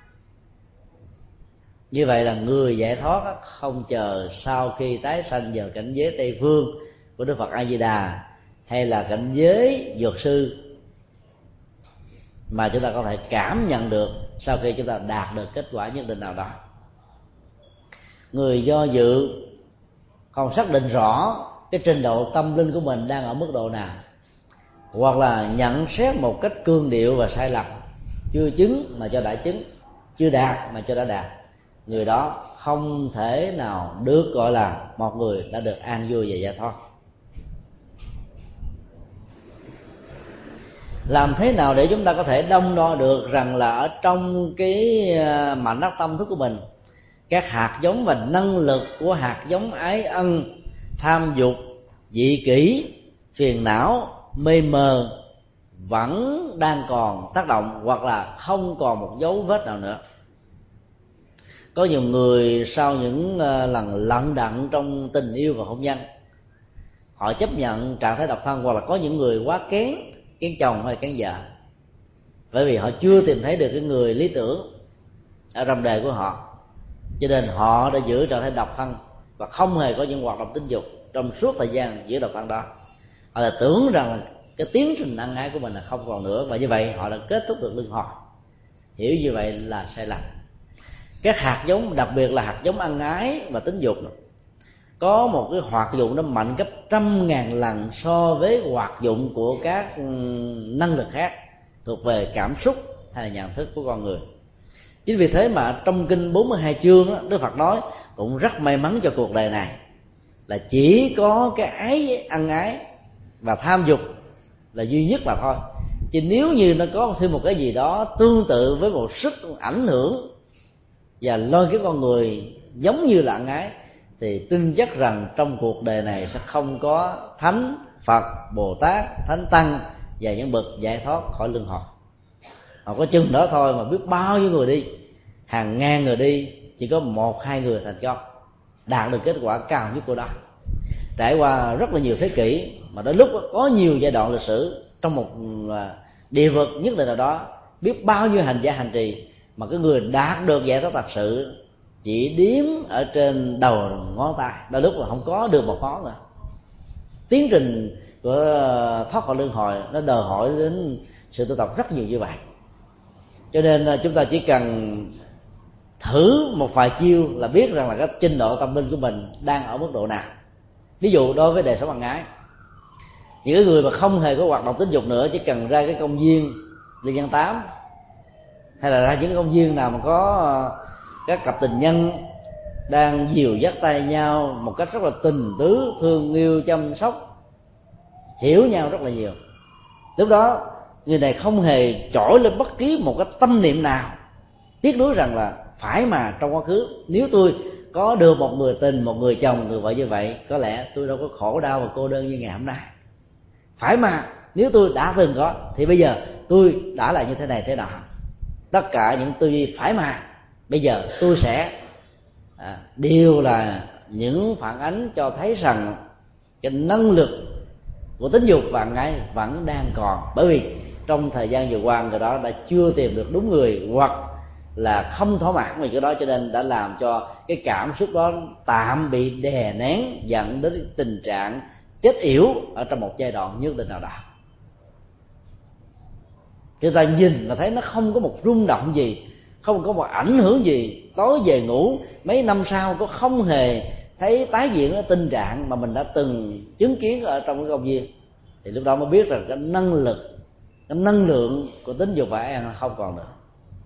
Như vậy là người giải thoát không chờ sau khi tái sanh vào cảnh giới Tây Phương của Đức Phật A Di Đà hay là cảnh giới Dược Sư, mà chúng ta có thể cảm nhận được sau khi chúng ta đạt được kết quả nhất định nào đó. Người do dự không xác định rõ cái trình độ tâm linh của mình đang ở mức độ nào, hoặc là nhận xét một cách cương điệu và sai lầm, chưa chứng mà cho đã chứng, chưa đạt mà cho đã đạt, người đó không thể nào được gọi là một người đã được an vui và giải thoát. Làm thế nào để chúng ta có thể đong đo được rằng là ở trong cái mảnh đất tâm thức của mình, các hạt giống và năng lực của hạt giống ái ân, tham dục, dị kỷ, phiền não, mê mờ vẫn đang còn tác động, hoặc là không còn một dấu vết nào nữa. Có nhiều người sau những lần lận đận trong tình yêu và hôn nhân, họ chấp nhận trạng thái độc thân, hoặc là có những người quá kén chồng hay kén vợ, bởi vì họ chưa tìm thấy được cái người lý tưởng ở trong đời của họ, cho nên họ đã giữ trạng thái độc thân và không hề có những hoạt động tính dục trong suốt thời gian giữ độc thân đó. Họ là tưởng rằng cái tiến trình ân ái của mình là không còn nữa, và như vậy họ đã kết thúc được luân hồi. Hiểu như vậy là sai lầm. Các hạt giống, đặc biệt là hạt giống ân ái và tính dục, có một cái hoạt dụng nó mạnh gấp 100.000 lần so với hoạt dụng của các năng lực khác thuộc về cảm xúc hay là nhận thức của con người. Chính vì thế mà trong kinh 42 chương Đức Phật nói cũng rất may mắn cho cuộc đời này, là chỉ có cái ái ăn ái và tham dục là duy nhất mà thôi. Chứ nếu như nó có thêm một cái gì đó tương tự với một sức ảnh hưởng và lôi cái con người giống như là ăn ái, thì tin chắc rằng trong cuộc đời này sẽ không có thánh, Phật, Bồ Tát, Thánh Tăng và những bậc giải thoát khỏi luân hồi. Họ có chừng đó thôi mà biết bao nhiêu người đi, hàng ngàn người đi, chỉ có 1-2 người thành công đạt được kết quả cao nhất của đó. Trải qua rất là nhiều thế kỷ, mà đến lúc có nhiều giai đoạn lịch sử trong một địa vực nhất định nào đó, biết bao nhiêu hành giả hành trì, mà cái người đạt được giải thoát thật sự chỉ đếm ở trên đầu ngón tay, đôi lúc là không có được một ngón nữa. Tiến trình của thoát khỏi luân hồi nó đòi hỏi đến sự tu tập rất nhiều như vậy. Cho nên chúng ta chỉ cần thử một vài chiêu là biết rằng là cái trình độ tâm linh của mình đang ở mức độ nào. Ví dụ đối với đời sống ăn ái, những người mà không hề có hoạt động tính dục nữa, chỉ cần ra cái công viên Lê Văn Tám, hay là ra những cái công viên nào mà có các cặp tình nhân đang dìu dắt tay nhau một cách rất là tình tứ, thương yêu, chăm sóc, hiểu nhau rất là nhiều. Lúc đó người này không hề trỗi lên bất kỳ một cái tâm niệm nào tiếc nuối rằng là phải mà trong quá khứ nếu tôi có được một người tình, một người chồng, người vợ như vậy, có lẽ tôi đâu có khổ đau và cô đơn như ngày hôm nay. Phải mà nếu tôi đã từng có thì bây giờ tôi đã là như thế này thế nào. Tất cả những tư duy phải mà bây giờ tôi sẽ đều là những phản ánh cho thấy rằng cái năng lực của tính dục và ngái vẫn đang còn, bởi vì trong thời gian vừa qua người đó đã chưa tìm được đúng người, hoặc là không thỏa mãn về cái đó, cho nên đã làm cho cái cảm xúc đó tạm bị đè nén, dẫn đến tình trạng chết yểu ở trong một giai đoạn nhất định nào đó. Người ta nhìn và thấy nó không có một rung động gì, không có một ảnh hưởng gì, tối về ngủ mấy năm sau có không hề thấy tái diễn cái tình trạng mà mình đã từng chứng kiến ở trong cái công viên, thì lúc đó mới biết rằng cái năng lực, cái năng lượng của tính dục và ăn không còn nữa.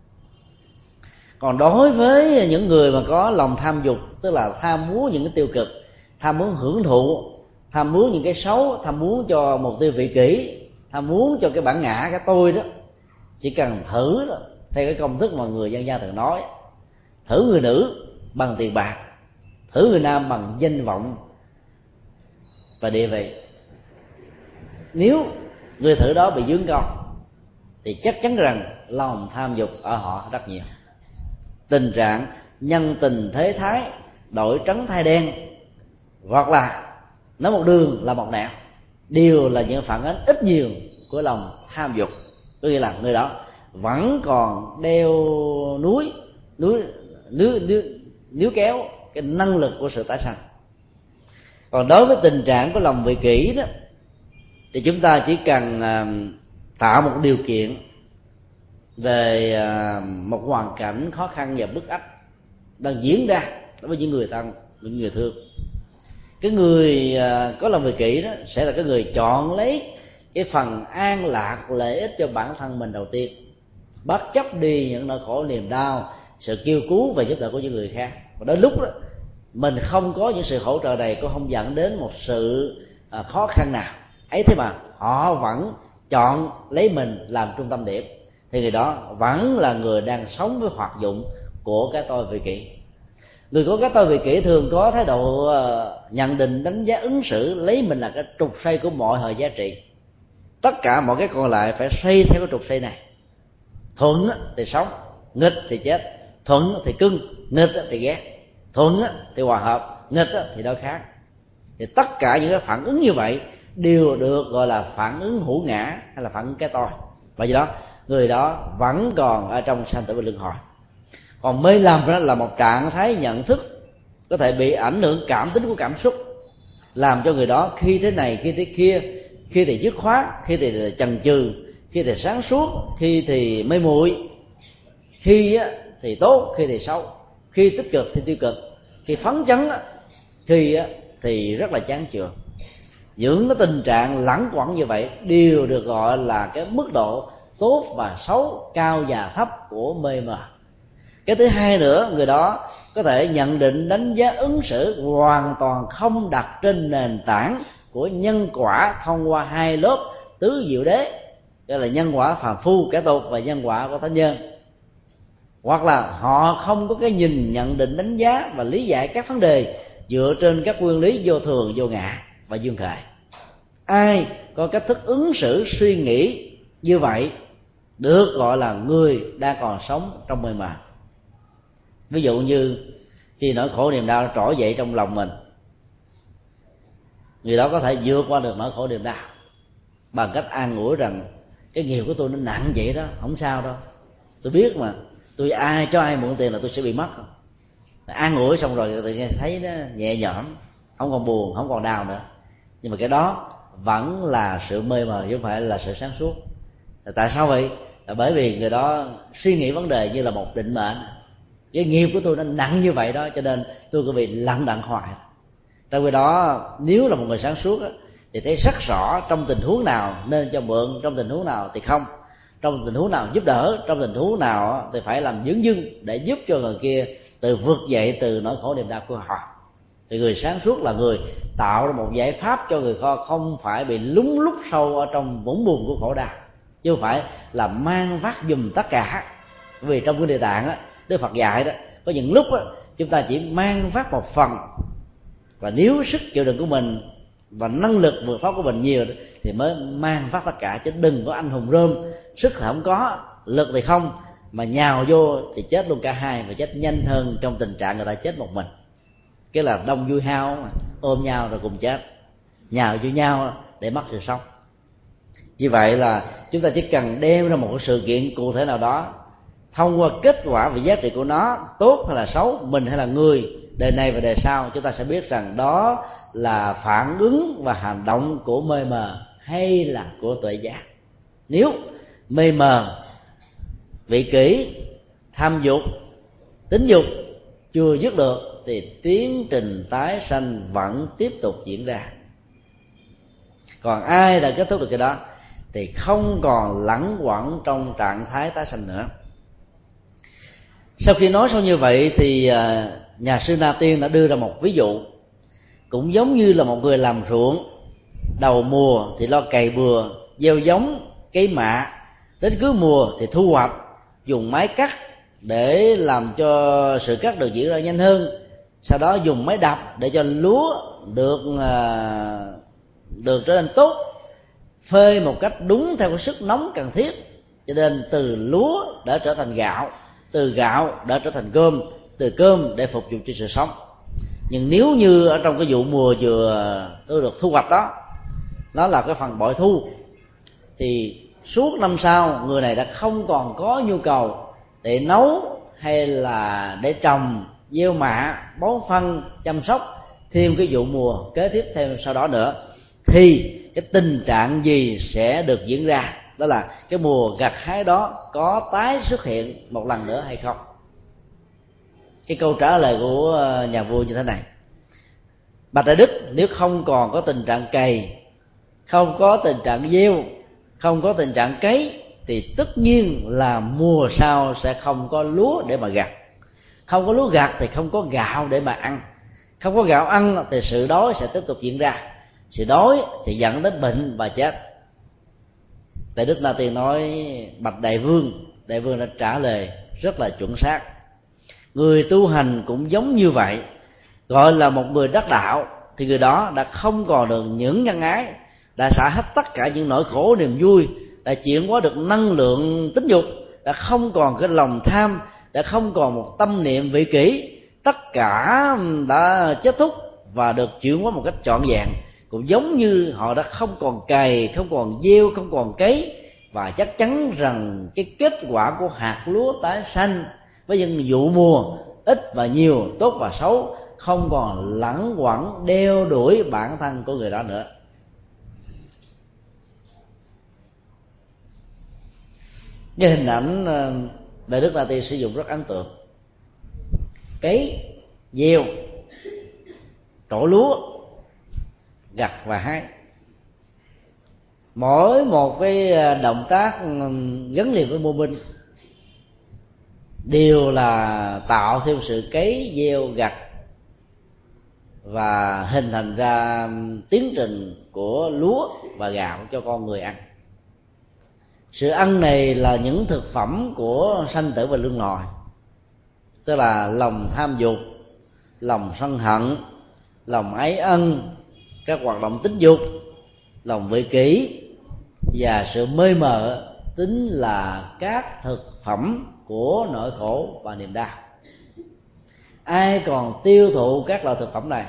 Còn đối với những người mà có lòng tham dục, tức là tham muốn những cái tiêu cực, tham muốn hưởng thụ, tham muốn những cái xấu, tham muốn cho mục tiêu vị kỷ, tham muốn cho cái bản ngã, cái tôi đó, chỉ cần thử đó, theo cái công thức mà người dân gian thường nói, thử người nữ bằng tiền bạc, thử người nam bằng danh vọng và địa vị. Nếu người thử đó bị vướng câu thì chắc chắn rằng lòng tham dục ở họ rất nhiều. Tình trạng nhân tình thế thái, đổi trắng thay đen, hoặc là nói một đường là một nẻo, đều là những phản ánh ít nhiều của lòng tham dục. Có nghĩa là người đó vẫn còn đeo níu kéo cái năng lực của sự tái sanh. Còn đối với tình trạng của lòng vị kỷ đó, thì chúng ta chỉ cần tạo một điều kiện về một hoàn cảnh khó khăn và bức ách đang diễn ra đối với những người thân, những người thương. Cái người có lòng vị kỷ đó sẽ là cái người chọn lấy cái phần an lạc, lợi ích cho bản thân mình đầu tiên, bất chấp đi những nỗi khổ niềm đau, sự kêu cứu và giúp đỡ của những người khác. Và đến lúc đó mình không có những sự hỗ trợ này, cũng không dẫn đến một sự khó khăn nào ấy, thế mà họ vẫn chọn lấy mình làm trung tâm điểm, thì người đó vẫn là người đang sống với hoạt dụng của cái tôi vị kỷ. Người có cái tôi vị kỷ thường có thái độ nhận định, đánh giá, ứng xử lấy mình là cái trục xoay của mọi hệ giá trị. Tất cả mọi cái còn lại phải xoay theo cái trục xoay này. Thuận thì sống, nghịch thì chết. Thuận thì cưng, nghịch thì ghét. Thuận thì hòa hợp, nghịch thì đối kháng. Thì tất cả những cái phản ứng như vậy đều được gọi là phản ứng hữu ngã hay là phản ứng cái tôi. Và do đó người đó vẫn còn ở trong sanh tử và luân hồi. Còn mê lầm đó là một trạng thái nhận thức có thể bị ảnh hưởng cảm tính của cảm xúc, làm cho người đó khi thế này khi thế kia, khi thì dứt khoát, khi thì chần chừ, khi thì sáng suốt, khi thì mê muội, khi thì tốt, khi thì xấu, khi tích cực thì tiêu cực, khi phấn chấn, khi thì rất là chán chường. Những cái tình trạng lẳng quẩn như vậy đều được gọi là cái mức độ tốt và xấu, cao và thấp của mê mờ. Cái thứ hai nữa, người đó có thể nhận định đánh giá ứng xử hoàn toàn không đặt trên nền tảng của nhân quả thông qua hai lớp tứ diệu đế, gọi là nhân quả phàm phu kẻ tục và nhân quả của thánh nhân. Hoặc là họ không có cái nhìn nhận định đánh giá và lý giải các vấn đề dựa trên các nguyên lý vô thường, vô ngã và dương khởi. Ai có cách thức ứng xử suy nghĩ như vậy được gọi là người đang còn sống trong mê màng. Ví dụ như khi nỗi khổ niềm đau trỗi dậy trong lòng mình, người đó có thể vượt qua được nỗi khổ niềm đau bằng cách an ủi rằng cái nghiệp của tôi nó nặng vậy đó, không sao đâu, tôi biết mà, tôi ai cho ai mượn tiền là tôi sẽ bị mất. An ủi xong rồi tự nhiên thấy nó nhẹ nhõm, không còn buồn, không còn đau nữa. Nhưng mà cái đó vẫn là sự mê mờ, chứ không phải là sự sáng suốt. Tại sao vậy? Là bởi vì người đó suy nghĩ vấn đề như là một định mệnh. Cái nghiệp của tôi nó nặng như vậy đó, cho nên tôi cứ bị lặng đặng hoài. Trong khi đó nếu là một người sáng suốt á, thì thấy rất rõ trong tình huống nào nên cho mượn, trong tình huống nào thì không, trong tình huống nào giúp đỡ, trong tình huống nào thì phải làm dửng dưng để giúp cho người kia từ vượt dậy từ nỗi khổ niềm đau của họ. Thì người sáng suốt là người tạo ra một giải pháp cho người không phải bị lún lút sâu ở trong vũng bùn của khổ đau, chứ không phải là mang vác giùm tất cả. Vì trong cái Địa Tạng á, Đức Phật dạy đó, có những lúc á, chúng ta chỉ mang vác một phần, và nếu sức chịu đựng của mình và năng lực vượt thoát của mình nhiều thì mới mang vác tất cả, chứ đừng có anh hùng rơm, sức thì không có, lực thì không, mà nhào vô thì chết luôn cả hai, và chết nhanh hơn trong tình trạng người ta chết một mình. Cái là đông vui hao mà, ôm nhau rồi cùng chết, nhào vô nhau để mất sự sống. Như vậy là chúng ta chỉ cần đem ra một sự kiện cụ thể nào đó, thông qua kết quả và giá trị của nó, tốt hay là xấu, mình hay là người, đời này và đời sau, chúng ta sẽ biết rằng đó là phản ứng và hành động của mê mờ hay là của tuệ giác. Nếu mê mờ, vị kỷ, tham dục, tính dục chưa dứt được thì tiến trình tái sanh vẫn tiếp tục diễn ra. Còn ai đã kết thúc được cái đó thì không còn lẳng quẩn trong trạng thái tái sanh nữa. Sau khi nói xong như vậy thì nhà sư Na Tiên đã đưa ra một ví dụ, cũng giống như là một người làm ruộng, đầu mùa thì lo cày bừa, gieo giống, cấy mạ, đến cuối mùa thì thu hoạch, dùng máy cắt để làm cho sự cắt được diễn ra nhanh hơn, sau đó dùng máy đập để cho lúa được trở nên tốt, phơi một cách đúng theo cái sức nóng cần thiết, cho nên từ lúa đã trở thành gạo, từ gạo đã trở thành cơm, từ cơm để phục vụ cho sự sống. Nhưng nếu như ở trong cái vụ mùa vừa tôi được thu hoạch đó, nó là cái phần bội thu, thì suốt năm sau người này đã không còn có nhu cầu để nấu hay là để trồng, gieo mạ, bón phân, chăm sóc thêm cái vụ mùa kế tiếp theo sau đó nữa. Thì cái tình trạng gì sẽ được diễn ra? Đó là cái mùa gặt hái đó có tái xuất hiện một lần nữa hay không? Cái câu trả lời của nhà vua như thế này: bạch đại đức, nếu không còn có tình trạng cày, không có tình trạng gieo, không có tình trạng cấy, thì tất nhiên là mùa sau sẽ không có lúa để mà gặt. Không có lúa gặt thì không có gạo để mà ăn. Không có gạo ăn thì sự đói sẽ tiếp tục diễn ra. Sự đói thì dẫn đến bệnh và chết. Đại đức Na Tiên nói: bạch đại vương đã trả lời rất là chuẩn xác. Người tu hành cũng giống như vậy. Gọi là một người đắc đạo thì người đó đã không còn được những nhân ái, đã xả hết tất cả những nỗi khổ niềm vui, đã chuyển hóa được năng lượng tính dục, đã không còn cái lòng tham, đã không còn một tâm niệm vị kỷ. Tất cả đã kết thúc và được chuyển hóa một cách trọn vẹn. Cũng giống như họ đã không còn cày, không còn gieo, không còn cấy. Và chắc chắn rằng cái kết quả của hạt lúa tái sanh với những vụ mùa ít và nhiều, tốt và xấu, không còn lẳng quẩn đeo đuổi bản thân của người đó nữa. Cái hình ảnh Đại đức Na Tiên sử dụng rất ấn tượng. Cấy, gieo, trổ lúa, gặt và hái, mỗi một cái động tác gắn liền với mô minh đều là tạo thêm sự cấy gieo gặt và hình thành ra tiến trình của lúa và gạo cho con người ăn. Sự ăn này là những thực phẩm của sanh tử và luân hồi, tức là lòng tham dục, lòng sân hận, lòng ái ân, các hoạt động tính dục, lòng vị kỷ và sự mê mờ, tính là các thực phẩm của nỗi khổ và niềm đau. Ai còn tiêu thụ các loại thực phẩm này,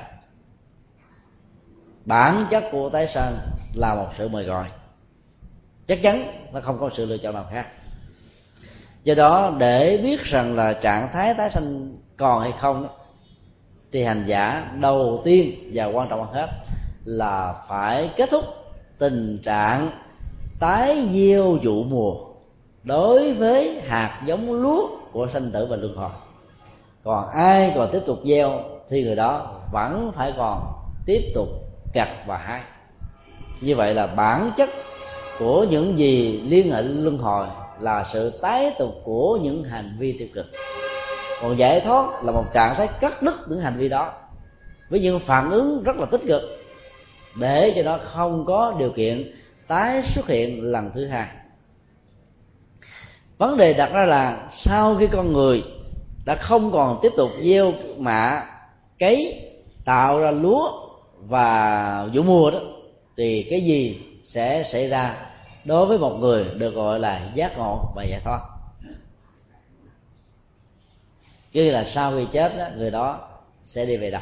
bản chất của tái sanh là một sự mời gọi, chắc chắn nó không có sự lựa chọn nào khác. Do đó để biết rằng là trạng thái tái sanh còn hay không, thì hành giả đầu tiên và quan trọng hơn hết là phải kết thúc tình trạng tái gieo vụ mùa đối với hạt giống lúa của sanh tử và luân hồi. Còn ai còn tiếp tục gieo thì người đó vẫn phải còn tiếp tục gặt và hái. Như vậy là bản chất của những gì liên hệ luân hồi là sự tái tục của những hành vi tiêu cực. Còn giải thoát là một trạng thái cắt đứt những hành vi đó với những phản ứng rất là tích cực, để cho nó không có điều kiện tái xuất hiện lần thứ hai. Vấn đề đặt ra là sau khi con người đã không còn tiếp tục gieo mạ cấy tạo ra lúa và vụ mùa đó, thì cái gì sẽ xảy ra đối với một người được gọi là giác ngộ và giải thoát? Chứ là sau khi chết đó, người đó sẽ đi về đâu?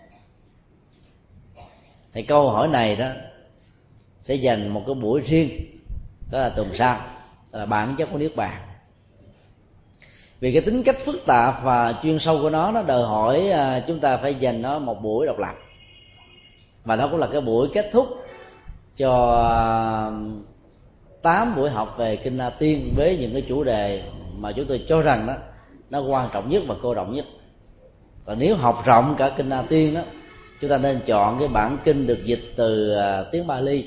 Thì câu hỏi này đó sẽ dành một cái buổi riêng, đó là tuần sau, đó là bản chất của niết bàn. Vì cái tính cách phức tạp và chuyên sâu của nó đòi hỏi chúng ta phải dành nó một buổi độc lập, và đó cũng là cái buổi kết thúc cho 8 buổi học về Kinh A Tiên, với những cái chủ đề mà chúng tôi cho rằng đó nó quan trọng nhất và cô động nhất. Còn nếu học rộng cả Kinh A Tiên đó, chúng ta nên chọn cái bản kinh được dịch từ tiếng Bali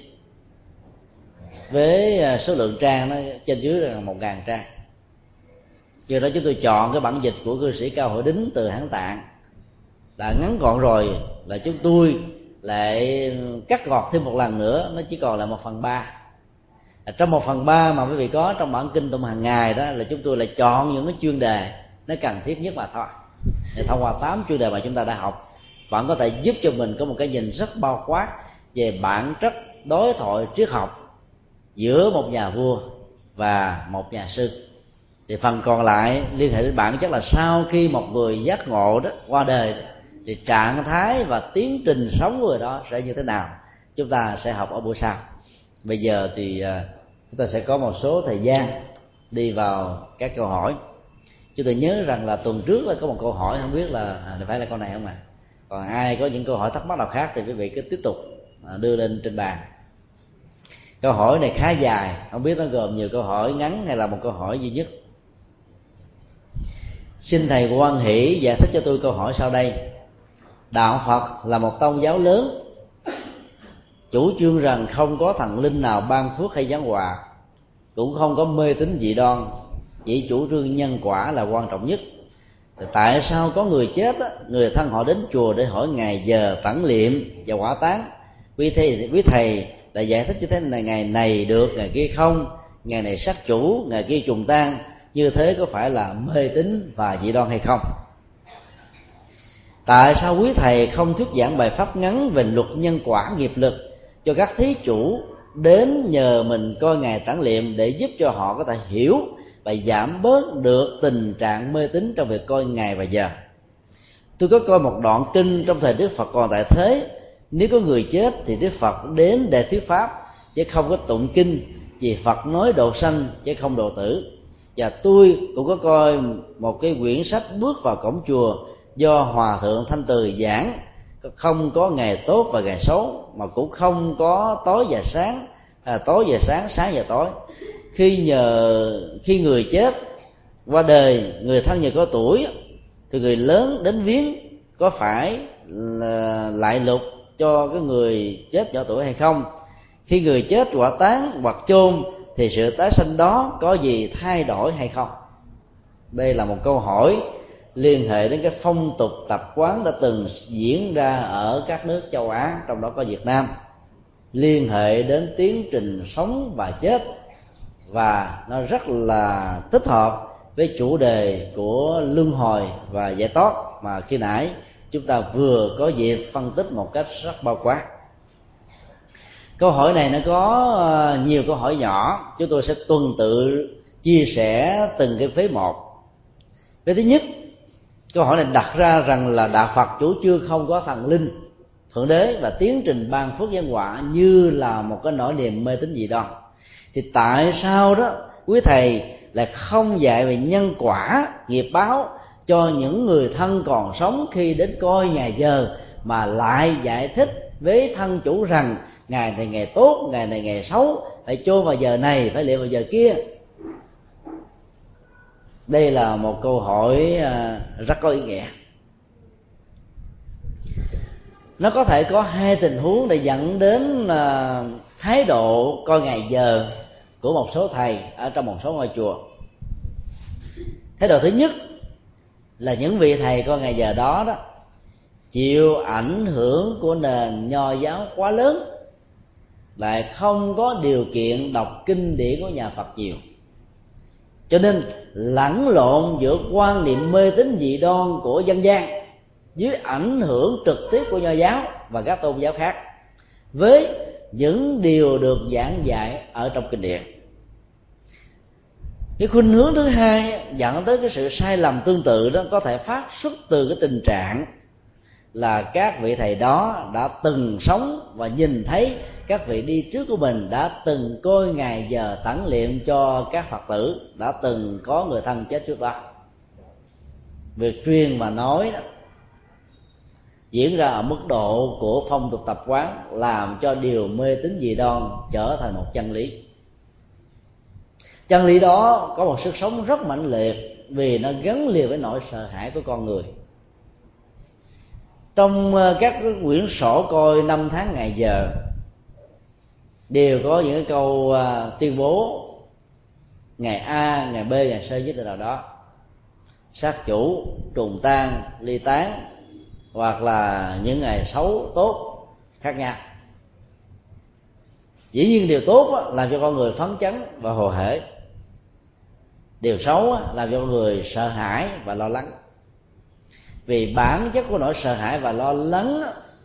với số lượng trang nó trên dưới là 1.000 trang. Do đó chúng tôi chọn cái bản dịch của cư sĩ Cao Hội Đính từ Hán Tạng, đã ngắn gọn rồi, là chúng tôi lại cắt gọt thêm một lần nữa, nó chỉ còn là 1/3. Trong 1/3 mà quý vị có trong bản kinh tụng hàng ngày đó, là chúng tôi lại chọn những cái chuyên đề nó cần thiết nhất mà thôi. Thì thông qua 8 chuyên đề mà chúng ta đã học, vẫn có thể giúp cho mình có một cái nhìn rất bao quát về bản chất đối thoại triết học giữa một nhà vua và một nhà sư. Thì phần còn lại liên hệ đến bản chất là sau khi một người giác ngộ đó qua đời đó, thì trạng thái và tiến trình sống của người đó sẽ như thế nào, chúng ta sẽ học ở buổi sau. Bây giờ thì chúng ta sẽ có một số thời gian đi vào các câu hỏi. Chúng tôi nhớ rằng là tuần trước là có một câu hỏi, không biết là phải là câu này không ạ? Còn ai có những câu hỏi thắc mắc nào khác thì quý vị cứ tiếp tục đưa lên trên bàn. Câu hỏi này khá dài, không biết nó gồm nhiều câu hỏi ngắn hay là một câu hỏi duy nhất. Xin thầy hoan hỷ giải thích cho tôi câu hỏi sau đây. Đạo Phật là một tôn giáo lớn, chủ trương rằng không có thần linh nào ban phước hay giáng họa, cũng không có mê tín dị đoan, chỉ chủ trương nhân quả là quan trọng nhất. Thì tại sao có người chết á, người thân họ đến chùa để hỏi ngày giờ tẩn liệm và hỏa táng? Quý thầy là giải thích như thế này: ngày này được, ngày kia không, ngày này sát chủ, ngày kia trùng tan. Như thế có phải là mê tín và dị đoan hay không? Tại sao quý thầy không thuyết giảng bài pháp ngắn về luật nhân quả nghiệp lực cho các thí chủ đến nhờ mình coi ngày tẩn liệm, để giúp cho họ có thể hiểu và giảm bớt được tình trạng mê tín trong việc coi ngày và giờ? Tôi có coi một đoạn kinh trong thời Đức Phật còn tại thế. Nếu có người chết thì Đức Phật đến để thuyết pháp, chứ không có tụng kinh, vì Phật nói độ sanh chứ không độ tử. Và tôi cũng có coi một cái quyển sách Bước vào cổng chùa do Hòa thượng Thanh Từ giảng, không có ngày tốt và ngày xấu, mà cũng không có tối và sáng, tối và sáng, sáng và tối. Khi người chết qua đời, người thân nhờ có tuổi thì người lớn đến viếng có phải là lại lục cho cái người chết nhỏ tuổi hay không? Khi người chết hỏa táng hoặc chôn thì sự tái sanh đó có gì thay đổi hay không? Đây là một câu hỏi liên hệ đến cái phong tục tập quán đã từng diễn ra ở các nước châu Á, trong đó có Việt Nam, liên hệ đến tiến trình sống và chết, và nó rất là thích hợp với chủ đề của luân hồi và giải thoát mà khi nãy chúng ta vừa có dịp phân tích một cách rất bao quát. Câu hỏi này nó có nhiều câu hỏi nhỏ, chúng tôi sẽ tuần tự chia sẻ từng cái phế một. Cái thứ nhất, câu hỏi này đặt ra rằng là đạo Phật chủ trương không có thần linh, thượng đế và tiến trình ban phước nhân quả như là một cái nỗi niềm mê tín dị đoan. Thì tại sao đó quý thầy lại không dạy về nhân quả nghiệp báo cho những người thân còn sống khi đến coi ngày giờ, mà lại giải thích với thân chủ rằng ngày này ngày tốt, ngày này ngày xấu, phải chôn vào giờ này, phải liệu vào giờ kia? Đây là một câu hỏi rất có ý nghĩa. Nó có thể có hai tình huống để dẫn đến thái độ coi ngày giờ của một số thầy ở trong một số ngôi chùa. Thái độ thứ nhất là những vị thầy coi ngày giờ đó chịu ảnh hưởng của nền nho giáo quá lớn, lại không có điều kiện đọc kinh điển của nhà Phật nhiều, cho nên lẫn lộn giữa quan niệm mê tín dị đoan của dân gian dưới ảnh hưởng trực tiếp của nho giáo và các tôn giáo khác với những điều được giảng dạy ở trong kinh điển. Cái khuynh hướng thứ hai dẫn tới cái sự sai lầm tương tự đó có thể phát xuất từ cái tình trạng là các vị thầy đó đã từng sống và nhìn thấy các vị đi trước của mình đã từng coi ngày giờ tẩn liệm cho các Phật tử, đã từng có người thân chết trước đó. Việc truyền và nói đó diễn ra ở mức độ của phong tục tập quán, làm cho điều mê tín dị đoan trở thành một chân lý. Chân lý đó có một sức sống rất mãnh liệt vì nó gắn liền với nỗi sợ hãi của con người. Trong các quyển sổ coi năm tháng ngày giờ đều có những cái câu tuyên bố ngày A, ngày B, ngày C với nào đó, sát chủ, trùng tan, ly tán, hoặc là những ngày xấu tốt khác nhau. Dĩ nhiên điều tốt làm cho con người phấn chấn và hồ hởi, điều xấu làm cho con người sợ hãi và lo lắng. Vì bản chất của nỗi sợ hãi và lo lắng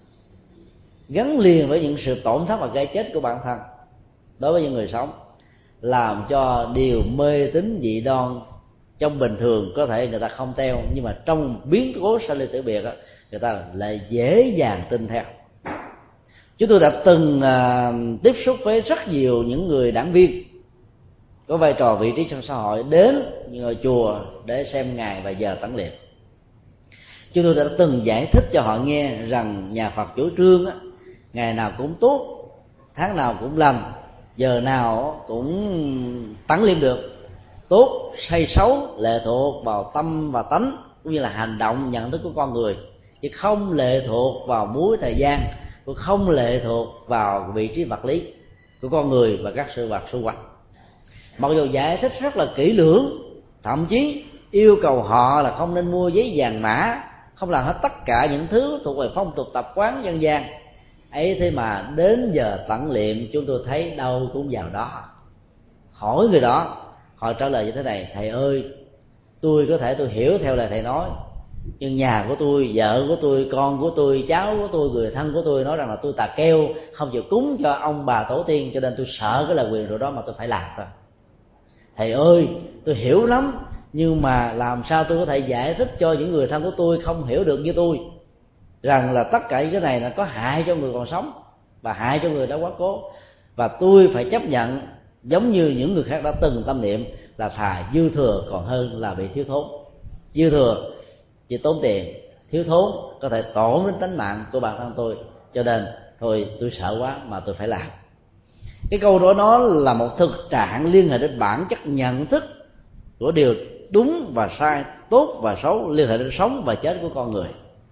gắn liền với những sự tổn thất và cái chết của bản thân đối với những người sống, làm cho điều mê tín dị đoan trong bình thường có thể người ta không theo, nhưng mà trong biến cố sanh ly tử biệt người ta lại dễ dàng tin theo. Chúng tôi đã từng tiếp xúc với rất nhiều những người đảng viên có vai trò vị trí trong xã hội đến ngôi chùa để xem ngày và giờ tẩn liệm. Chúng tôi đã từng giải thích cho họ nghe rằng nhà Phật chủ trương ngày nào cũng tốt, tháng nào cũng lành, giờ nào cũng tẩn liệm được. Tốt hay xấu lệ thuộc vào tâm và tánh cũng như là hành động nhận thức của con người, chứ không lệ thuộc vào múi thời gian, cũng không lệ thuộc vào vị trí vật lý của con người và các sự vật xung quanh. Mặc dù giải thích rất là kỹ lưỡng, thậm chí yêu cầu họ là không nên mua giấy vàng mã, không làm hết tất cả những thứ thuộc về phong tục tập quán dân gian ấy, thế mà đến giờ tẩn liệm chúng tôi thấy đâu cũng vào đó. Hỏi người đó, họ trả lời như thế này: thầy ơi, tôi có thể tôi hiểu theo lời thầy nói, nhưng nhà của tôi, vợ của tôi, con của tôi, cháu của tôi, người thân của tôi nói rằng là tôi tà keo, không chịu cúng cho ông bà tổ tiên, cho nên tôi sợ cái lời quyền rồi đó mà tôi phải làm thôi. Thầy ơi, tôi hiểu lắm, nhưng mà làm sao tôi có thể giải thích cho những người thân của tôi không hiểu được như tôi rằng là tất cả những cái này là có hại cho người còn sống và hại cho người đã quá cố, và tôi phải chấp nhận giống như những người khác đã từng tâm niệm là thà dư thừa còn hơn là bị thiếu thốn. Dư thừa chỉ tốn tiền, thiếu thốn có thể tổn đến tính mạng của bản thân tôi, cho nên thôi tôi sợ quá mà tôi phải làm. Cái câu đó nó là một thực trạng liên hệ đến bản chất nhận thức của điều đúng và sai, tốt và xấu, liên hệ đến sống và chết của con người.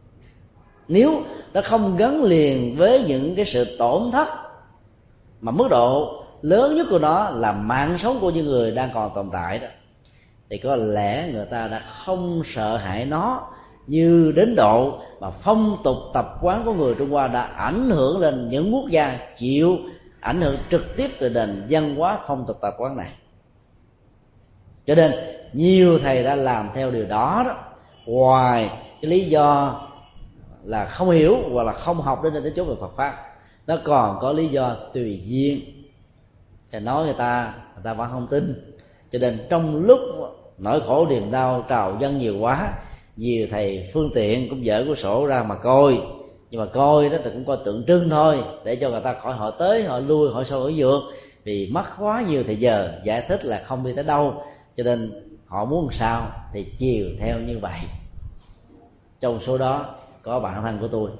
Nếu nó không gắn liền với những cái sự tổn thất mà mức độ lớn nhất của nó là mạng sống của những người đang còn tồn tại đó, thì có lẽ người ta đã không sợ hãi nó như đến độ mà phong tục tập quán của người Trung Hoa đã ảnh hưởng lên những quốc gia chịu ảnh hưởng trực tiếp từ nền văn hóa phong tục tập quán này. Cho nên nhiều thầy đã làm theo điều đó đó, ngoài cái lý do là không hiểu hoặc là không học đến chỗ về Phật pháp, nó còn có lý do tùy duyên. Thầy nói người ta vẫn không tin. Cho nên trong lúc nỗi khổ niềm đau trào dâng nhiều quá, nhiều thầy phương tiện cũng dở cuốn sổ ra mà coi, nhưng mà coi đó thì cũng coi tượng trưng thôi, để cho người ta khỏi họ tới họ lui họ sâu họ vượt, vì mất quá nhiều thời giờ giải thích là không đi tới đâu, cho nên họ muốn làm sao thì chiều theo như vậy. Trong số đó có bạn thân của tôi,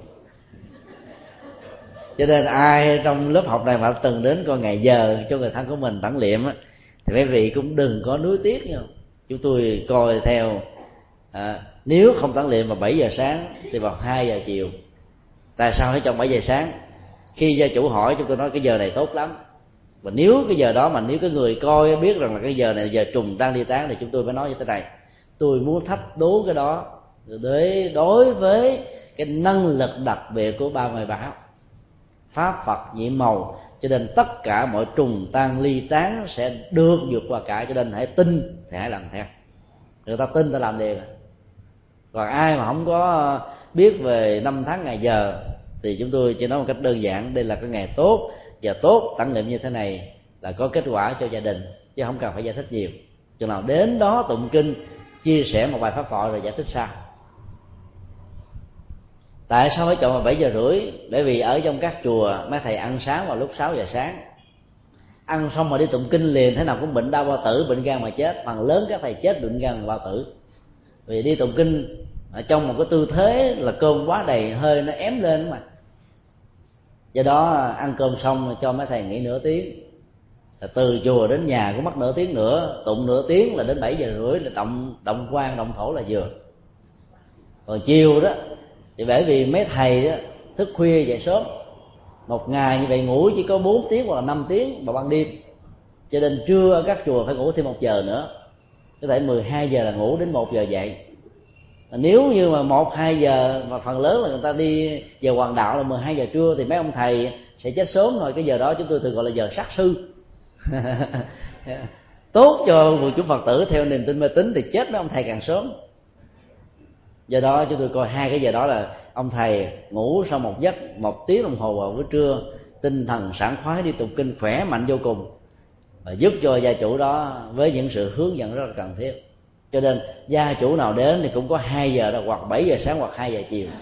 cho nên ai trong lớp học này mà từng đến coi ngày giờ cho người thân của mình tản liệm á, thì mấy vị cũng đừng có nuối tiếc nha. Chúng tôi coi theo nếu không tản liệm vào 7 giờ sáng thì vào 2 giờ chiều. Tại sao phải trong 7 giờ sáng? Khi gia chủ hỏi chúng tôi nói cái giờ này tốt lắm, và nếu cái giờ đó mà nếu cái người coi biết rằng là cái giờ này là giờ trùng đang đi tán, thì chúng tôi mới nói như thế này: tôi muốn thách đố cái đó để đối với cái năng lực đặc biệt của ba ngôi báo pháp Phật nhiệm màu, cho nên tất cả mọi trùng tan ly tán sẽ được vượt qua cả. Cho nên hãy tin thì hãy làm theo. Người ta tin ta làm liền. Còn ai mà không có biết về năm tháng ngày giờ thì chúng tôi chỉ nói một cách đơn giản: đây là cái ngày tốt, giờ tốt, tản niệm như thế này là có kết quả cho gia đình, chứ không cần phải giải thích nhiều. Chừng nào đến đó tụng kinh, chia sẻ một bài pháp thoại rồi giải thích sau. Tại sao phải chọn vào 7 giờ rưỡi? Bởi vì ở trong các chùa mấy thầy ăn sáng vào lúc 6 giờ sáng, ăn xong rồi đi tụng kinh liền, thế nào cũng bệnh đau bao tử, bệnh gan mà chết. Phần lớn các thầy chết bệnh gan bao tử, vì đi tụng kinh ở trong một cái tư thế là cơm quá đầy, hơi nó ém lên mà. Do đó ăn cơm xong cho mấy thầy nghỉ nửa tiếng, từ chùa đến nhà cũng mất nửa tiếng nữa, tụng nửa tiếng là đến 7 giờ rưỡi là động quan động thổ là vừa. Còn chiều đó thì bởi vì mấy thầy đó thức khuya dậy sớm, một ngày như vậy ngủ chỉ có 4 tiếng hoặc là 5 tiếng vào ban đêm, cho nên trưa ở các chùa phải ngủ thêm 1 giờ nữa, có thể 12 giờ là ngủ đến 1 giờ dậy. Nếu như mà 1-2 giờ mà phần lớn là người ta đi giờ hoàng đạo là 12 giờ trưa thì mấy ông thầy sẽ chết sớm thôi. Cái giờ đó chúng tôi thường gọi là giờ sát sư. Tốt cho quần chúng Phật tử theo niềm tin mê tín thì chết mấy ông thầy càng sớm. Do đó chúng tôi coi 2 cái giờ đó là ông thầy ngủ sau một giấc 1 tiếng đồng hồ vào buổi trưa, tinh thần sảng khoái đi tụng kinh khỏe mạnh vô cùng, và giúp cho gia chủ đó với những sự hướng dẫn rất là cần thiết. Cho nên gia chủ nào đến thì cũng có 2 giờ đó, hoặc 7 giờ sáng hoặc 2 giờ chiều.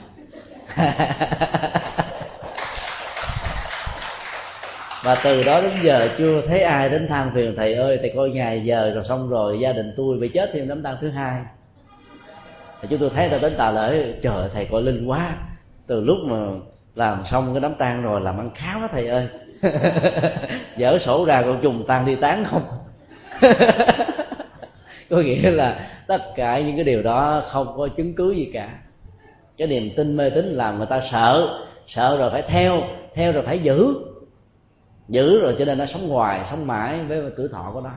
Và từ đó đến giờ chưa thấy ai đến than phiền: thầy ơi, thầy coi ngày giờ rồi xong rồi gia đình tôi bị chết thêm đám tang thứ 2. Thì chúng tôi thấy ta đến tà lễ: trời, thầy coi linh quá, từ lúc mà làm xong cái đám tang rồi làm ăn khá quá thầy ơi. Dở sổ ra con trùng tang đi tán không. Có nghĩa là tất cả những cái điều đó không có chứng cứ gì cả. Cái niềm tin mê tín làm người ta sợ rồi phải theo rồi phải giữ rồi, cho nên nó sống hoài sống mãi với tuổi thọ của nó.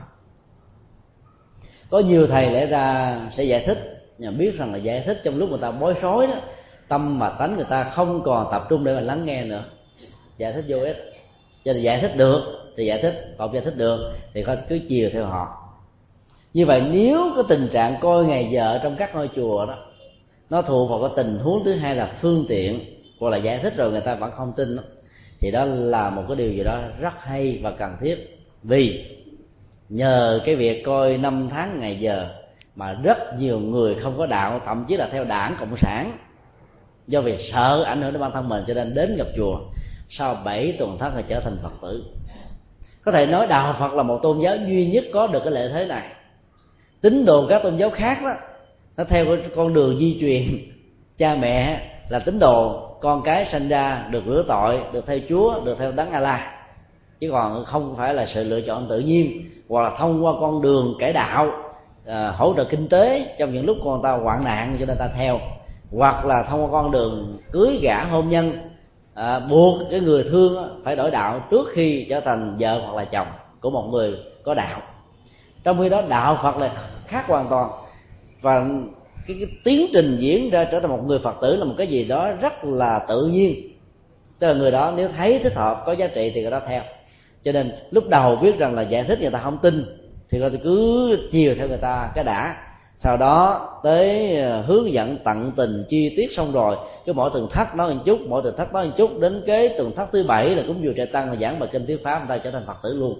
Có nhiều thầy lẽ ra sẽ giải thích, nhưng biết rằng là giải thích trong lúc người ta bối rối đó, tâm và tánh người ta không còn tập trung để mà lắng nghe nữa, giải thích vô ích. Cho nên giải thích được thì giải thích, không giải thích được thì cứ chiều theo họ. Như vậy nếu cái tình trạng coi ngày giờ trong các ngôi chùa đó nó thuộc vào cái tình huống thứ hai là phương tiện, hoặc là giải thích rồi người ta vẫn không tin đó, thì đó là một cái điều gì đó rất hay và cần thiết. Vì nhờ cái việc coi năm tháng ngày giờ mà rất nhiều người không có đạo, thậm chí là theo đảng Cộng sản, do vì sợ ảnh hưởng đến bản thân mình cho nên đến gặp chùa, sau 7 tuần thất thì trở thành Phật tử. Có thể nói đạo Phật là một tôn giáo duy nhất có được cái lợi thế này. Tín đồ các tôn giáo khác đó, nó theo cái con đường di truyền, cha mẹ là tín đồ, con cái sinh ra được rửa tội, được theo Chúa, được theo Đấng A-la, chứ còn không phải là sự lựa chọn tự nhiên, hoặc là thông qua con đường cải đạo, hỗ trợ kinh tế trong những lúc con ta hoạn nạn cho nên ta theo, hoặc là thông qua con đường cưới gả hôn nhân, buộc cái người thương phải đổi đạo trước khi trở thành vợ hoặc là chồng của một người có đạo. Trong khi đó đạo Phật là khác hoàn toàn. Và cái tiến trình diễn ra trở thành một người Phật tử là một cái gì đó rất là tự nhiên. Tức là người đó nếu thấy thích hợp, có giá trị thì người đó theo. Cho nên lúc đầu biết rằng là giải thích người ta không tin thì người ta cứ chiều theo người ta cái đã, sau đó tới hướng dẫn tận tình chi tiết xong rồi, cứ mỗi tuần thắt nói một chút, mỗi tuần thắt nói một chút, đến cái tuần thắt thứ 7 là cúng dường trai tăng, là giảng bài kinh thuyết pháp, người ta trở thành Phật tử luôn.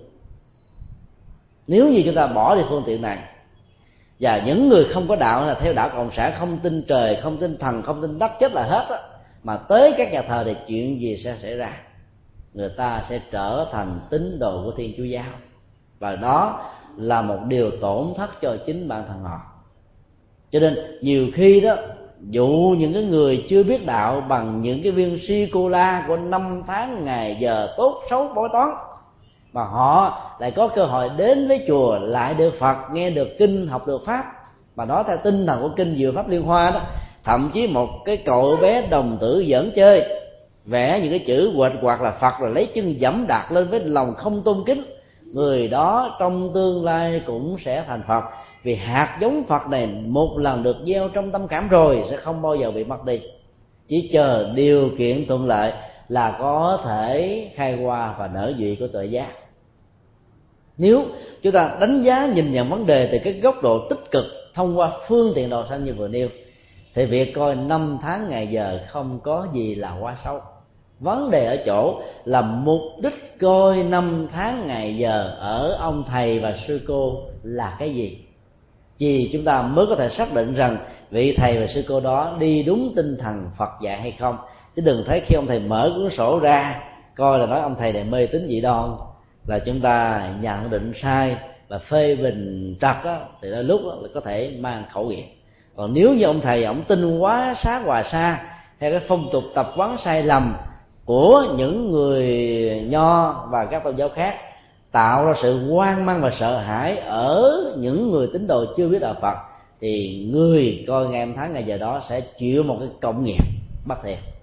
Nếu như chúng ta bỏ đi phương tiện này, và những người không có đạo là theo đạo cộng sản, không tin trời, không tin thần, không tin đất chết là hết á, mà tới các nhà thờ thì chuyện gì sẽ xảy ra? Người ta sẽ trở thành tín đồ của Thiên Chúa giáo, và đó là một điều tổn thất cho chính bản thân họ. Cho nên nhiều khi đó, dụ những cái người chưa biết đạo bằng những cái viên sô-cô-la của 5 tháng ngày giờ tốt xấu bói toán, mà họ lại có cơ hội đến với chùa, lại được Phật, nghe được kinh, học được pháp, mà nói theo tinh thần của kinh Diệu Pháp Liên Hoa đó. Thậm chí một cái cậu bé đồng tử giỡn chơi, vẽ những cái chữ quệt quạt là Phật, rồi lấy chân dẫm đạp lên với lòng không tôn kính, người đó trong tương lai cũng sẽ thành Phật. Vì hạt giống Phật này một lần được gieo trong tâm cảm rồi sẽ không bao giờ bị mất đi, chỉ chờ điều kiện thuận lợi là có thể khai hoa và nở nhụy của tuệ giác. Nếu chúng ta đánh giá nhìn nhận vấn đề từ cái góc độ tích cực thông qua phương tiện độ sanh như vừa nêu, thì việc coi 5 tháng ngày giờ không có gì là quá xấu. Vấn đề ở chỗ là mục đích coi 5 tháng ngày giờ ở ông thầy và sư cô là cái gì, thì chúng ta mới có thể xác định rằng vị thầy và sư cô đó đi đúng tinh thần Phật dạy hay không. Chứ đừng thấy khi ông thầy mở cuốn sổ ra coi là nói ông thầy này mê tín dị đoan là chúng ta nhận định sai và phê bình trật đó, thì đôi lúc đó là có thể mang khẩu nghiệp. Còn nếu như ông thầy ông tin quá xá hòa xa theo cái phong tục tập quán sai lầm của những người Nho và các tôn giáo khác, tạo ra sự hoang mang và sợ hãi ở những người tín đồ chưa biết đạo Phật, thì người coi ngày tháng ngày giờ đó sẽ chịu một cái cộng nghiệp bất thiện.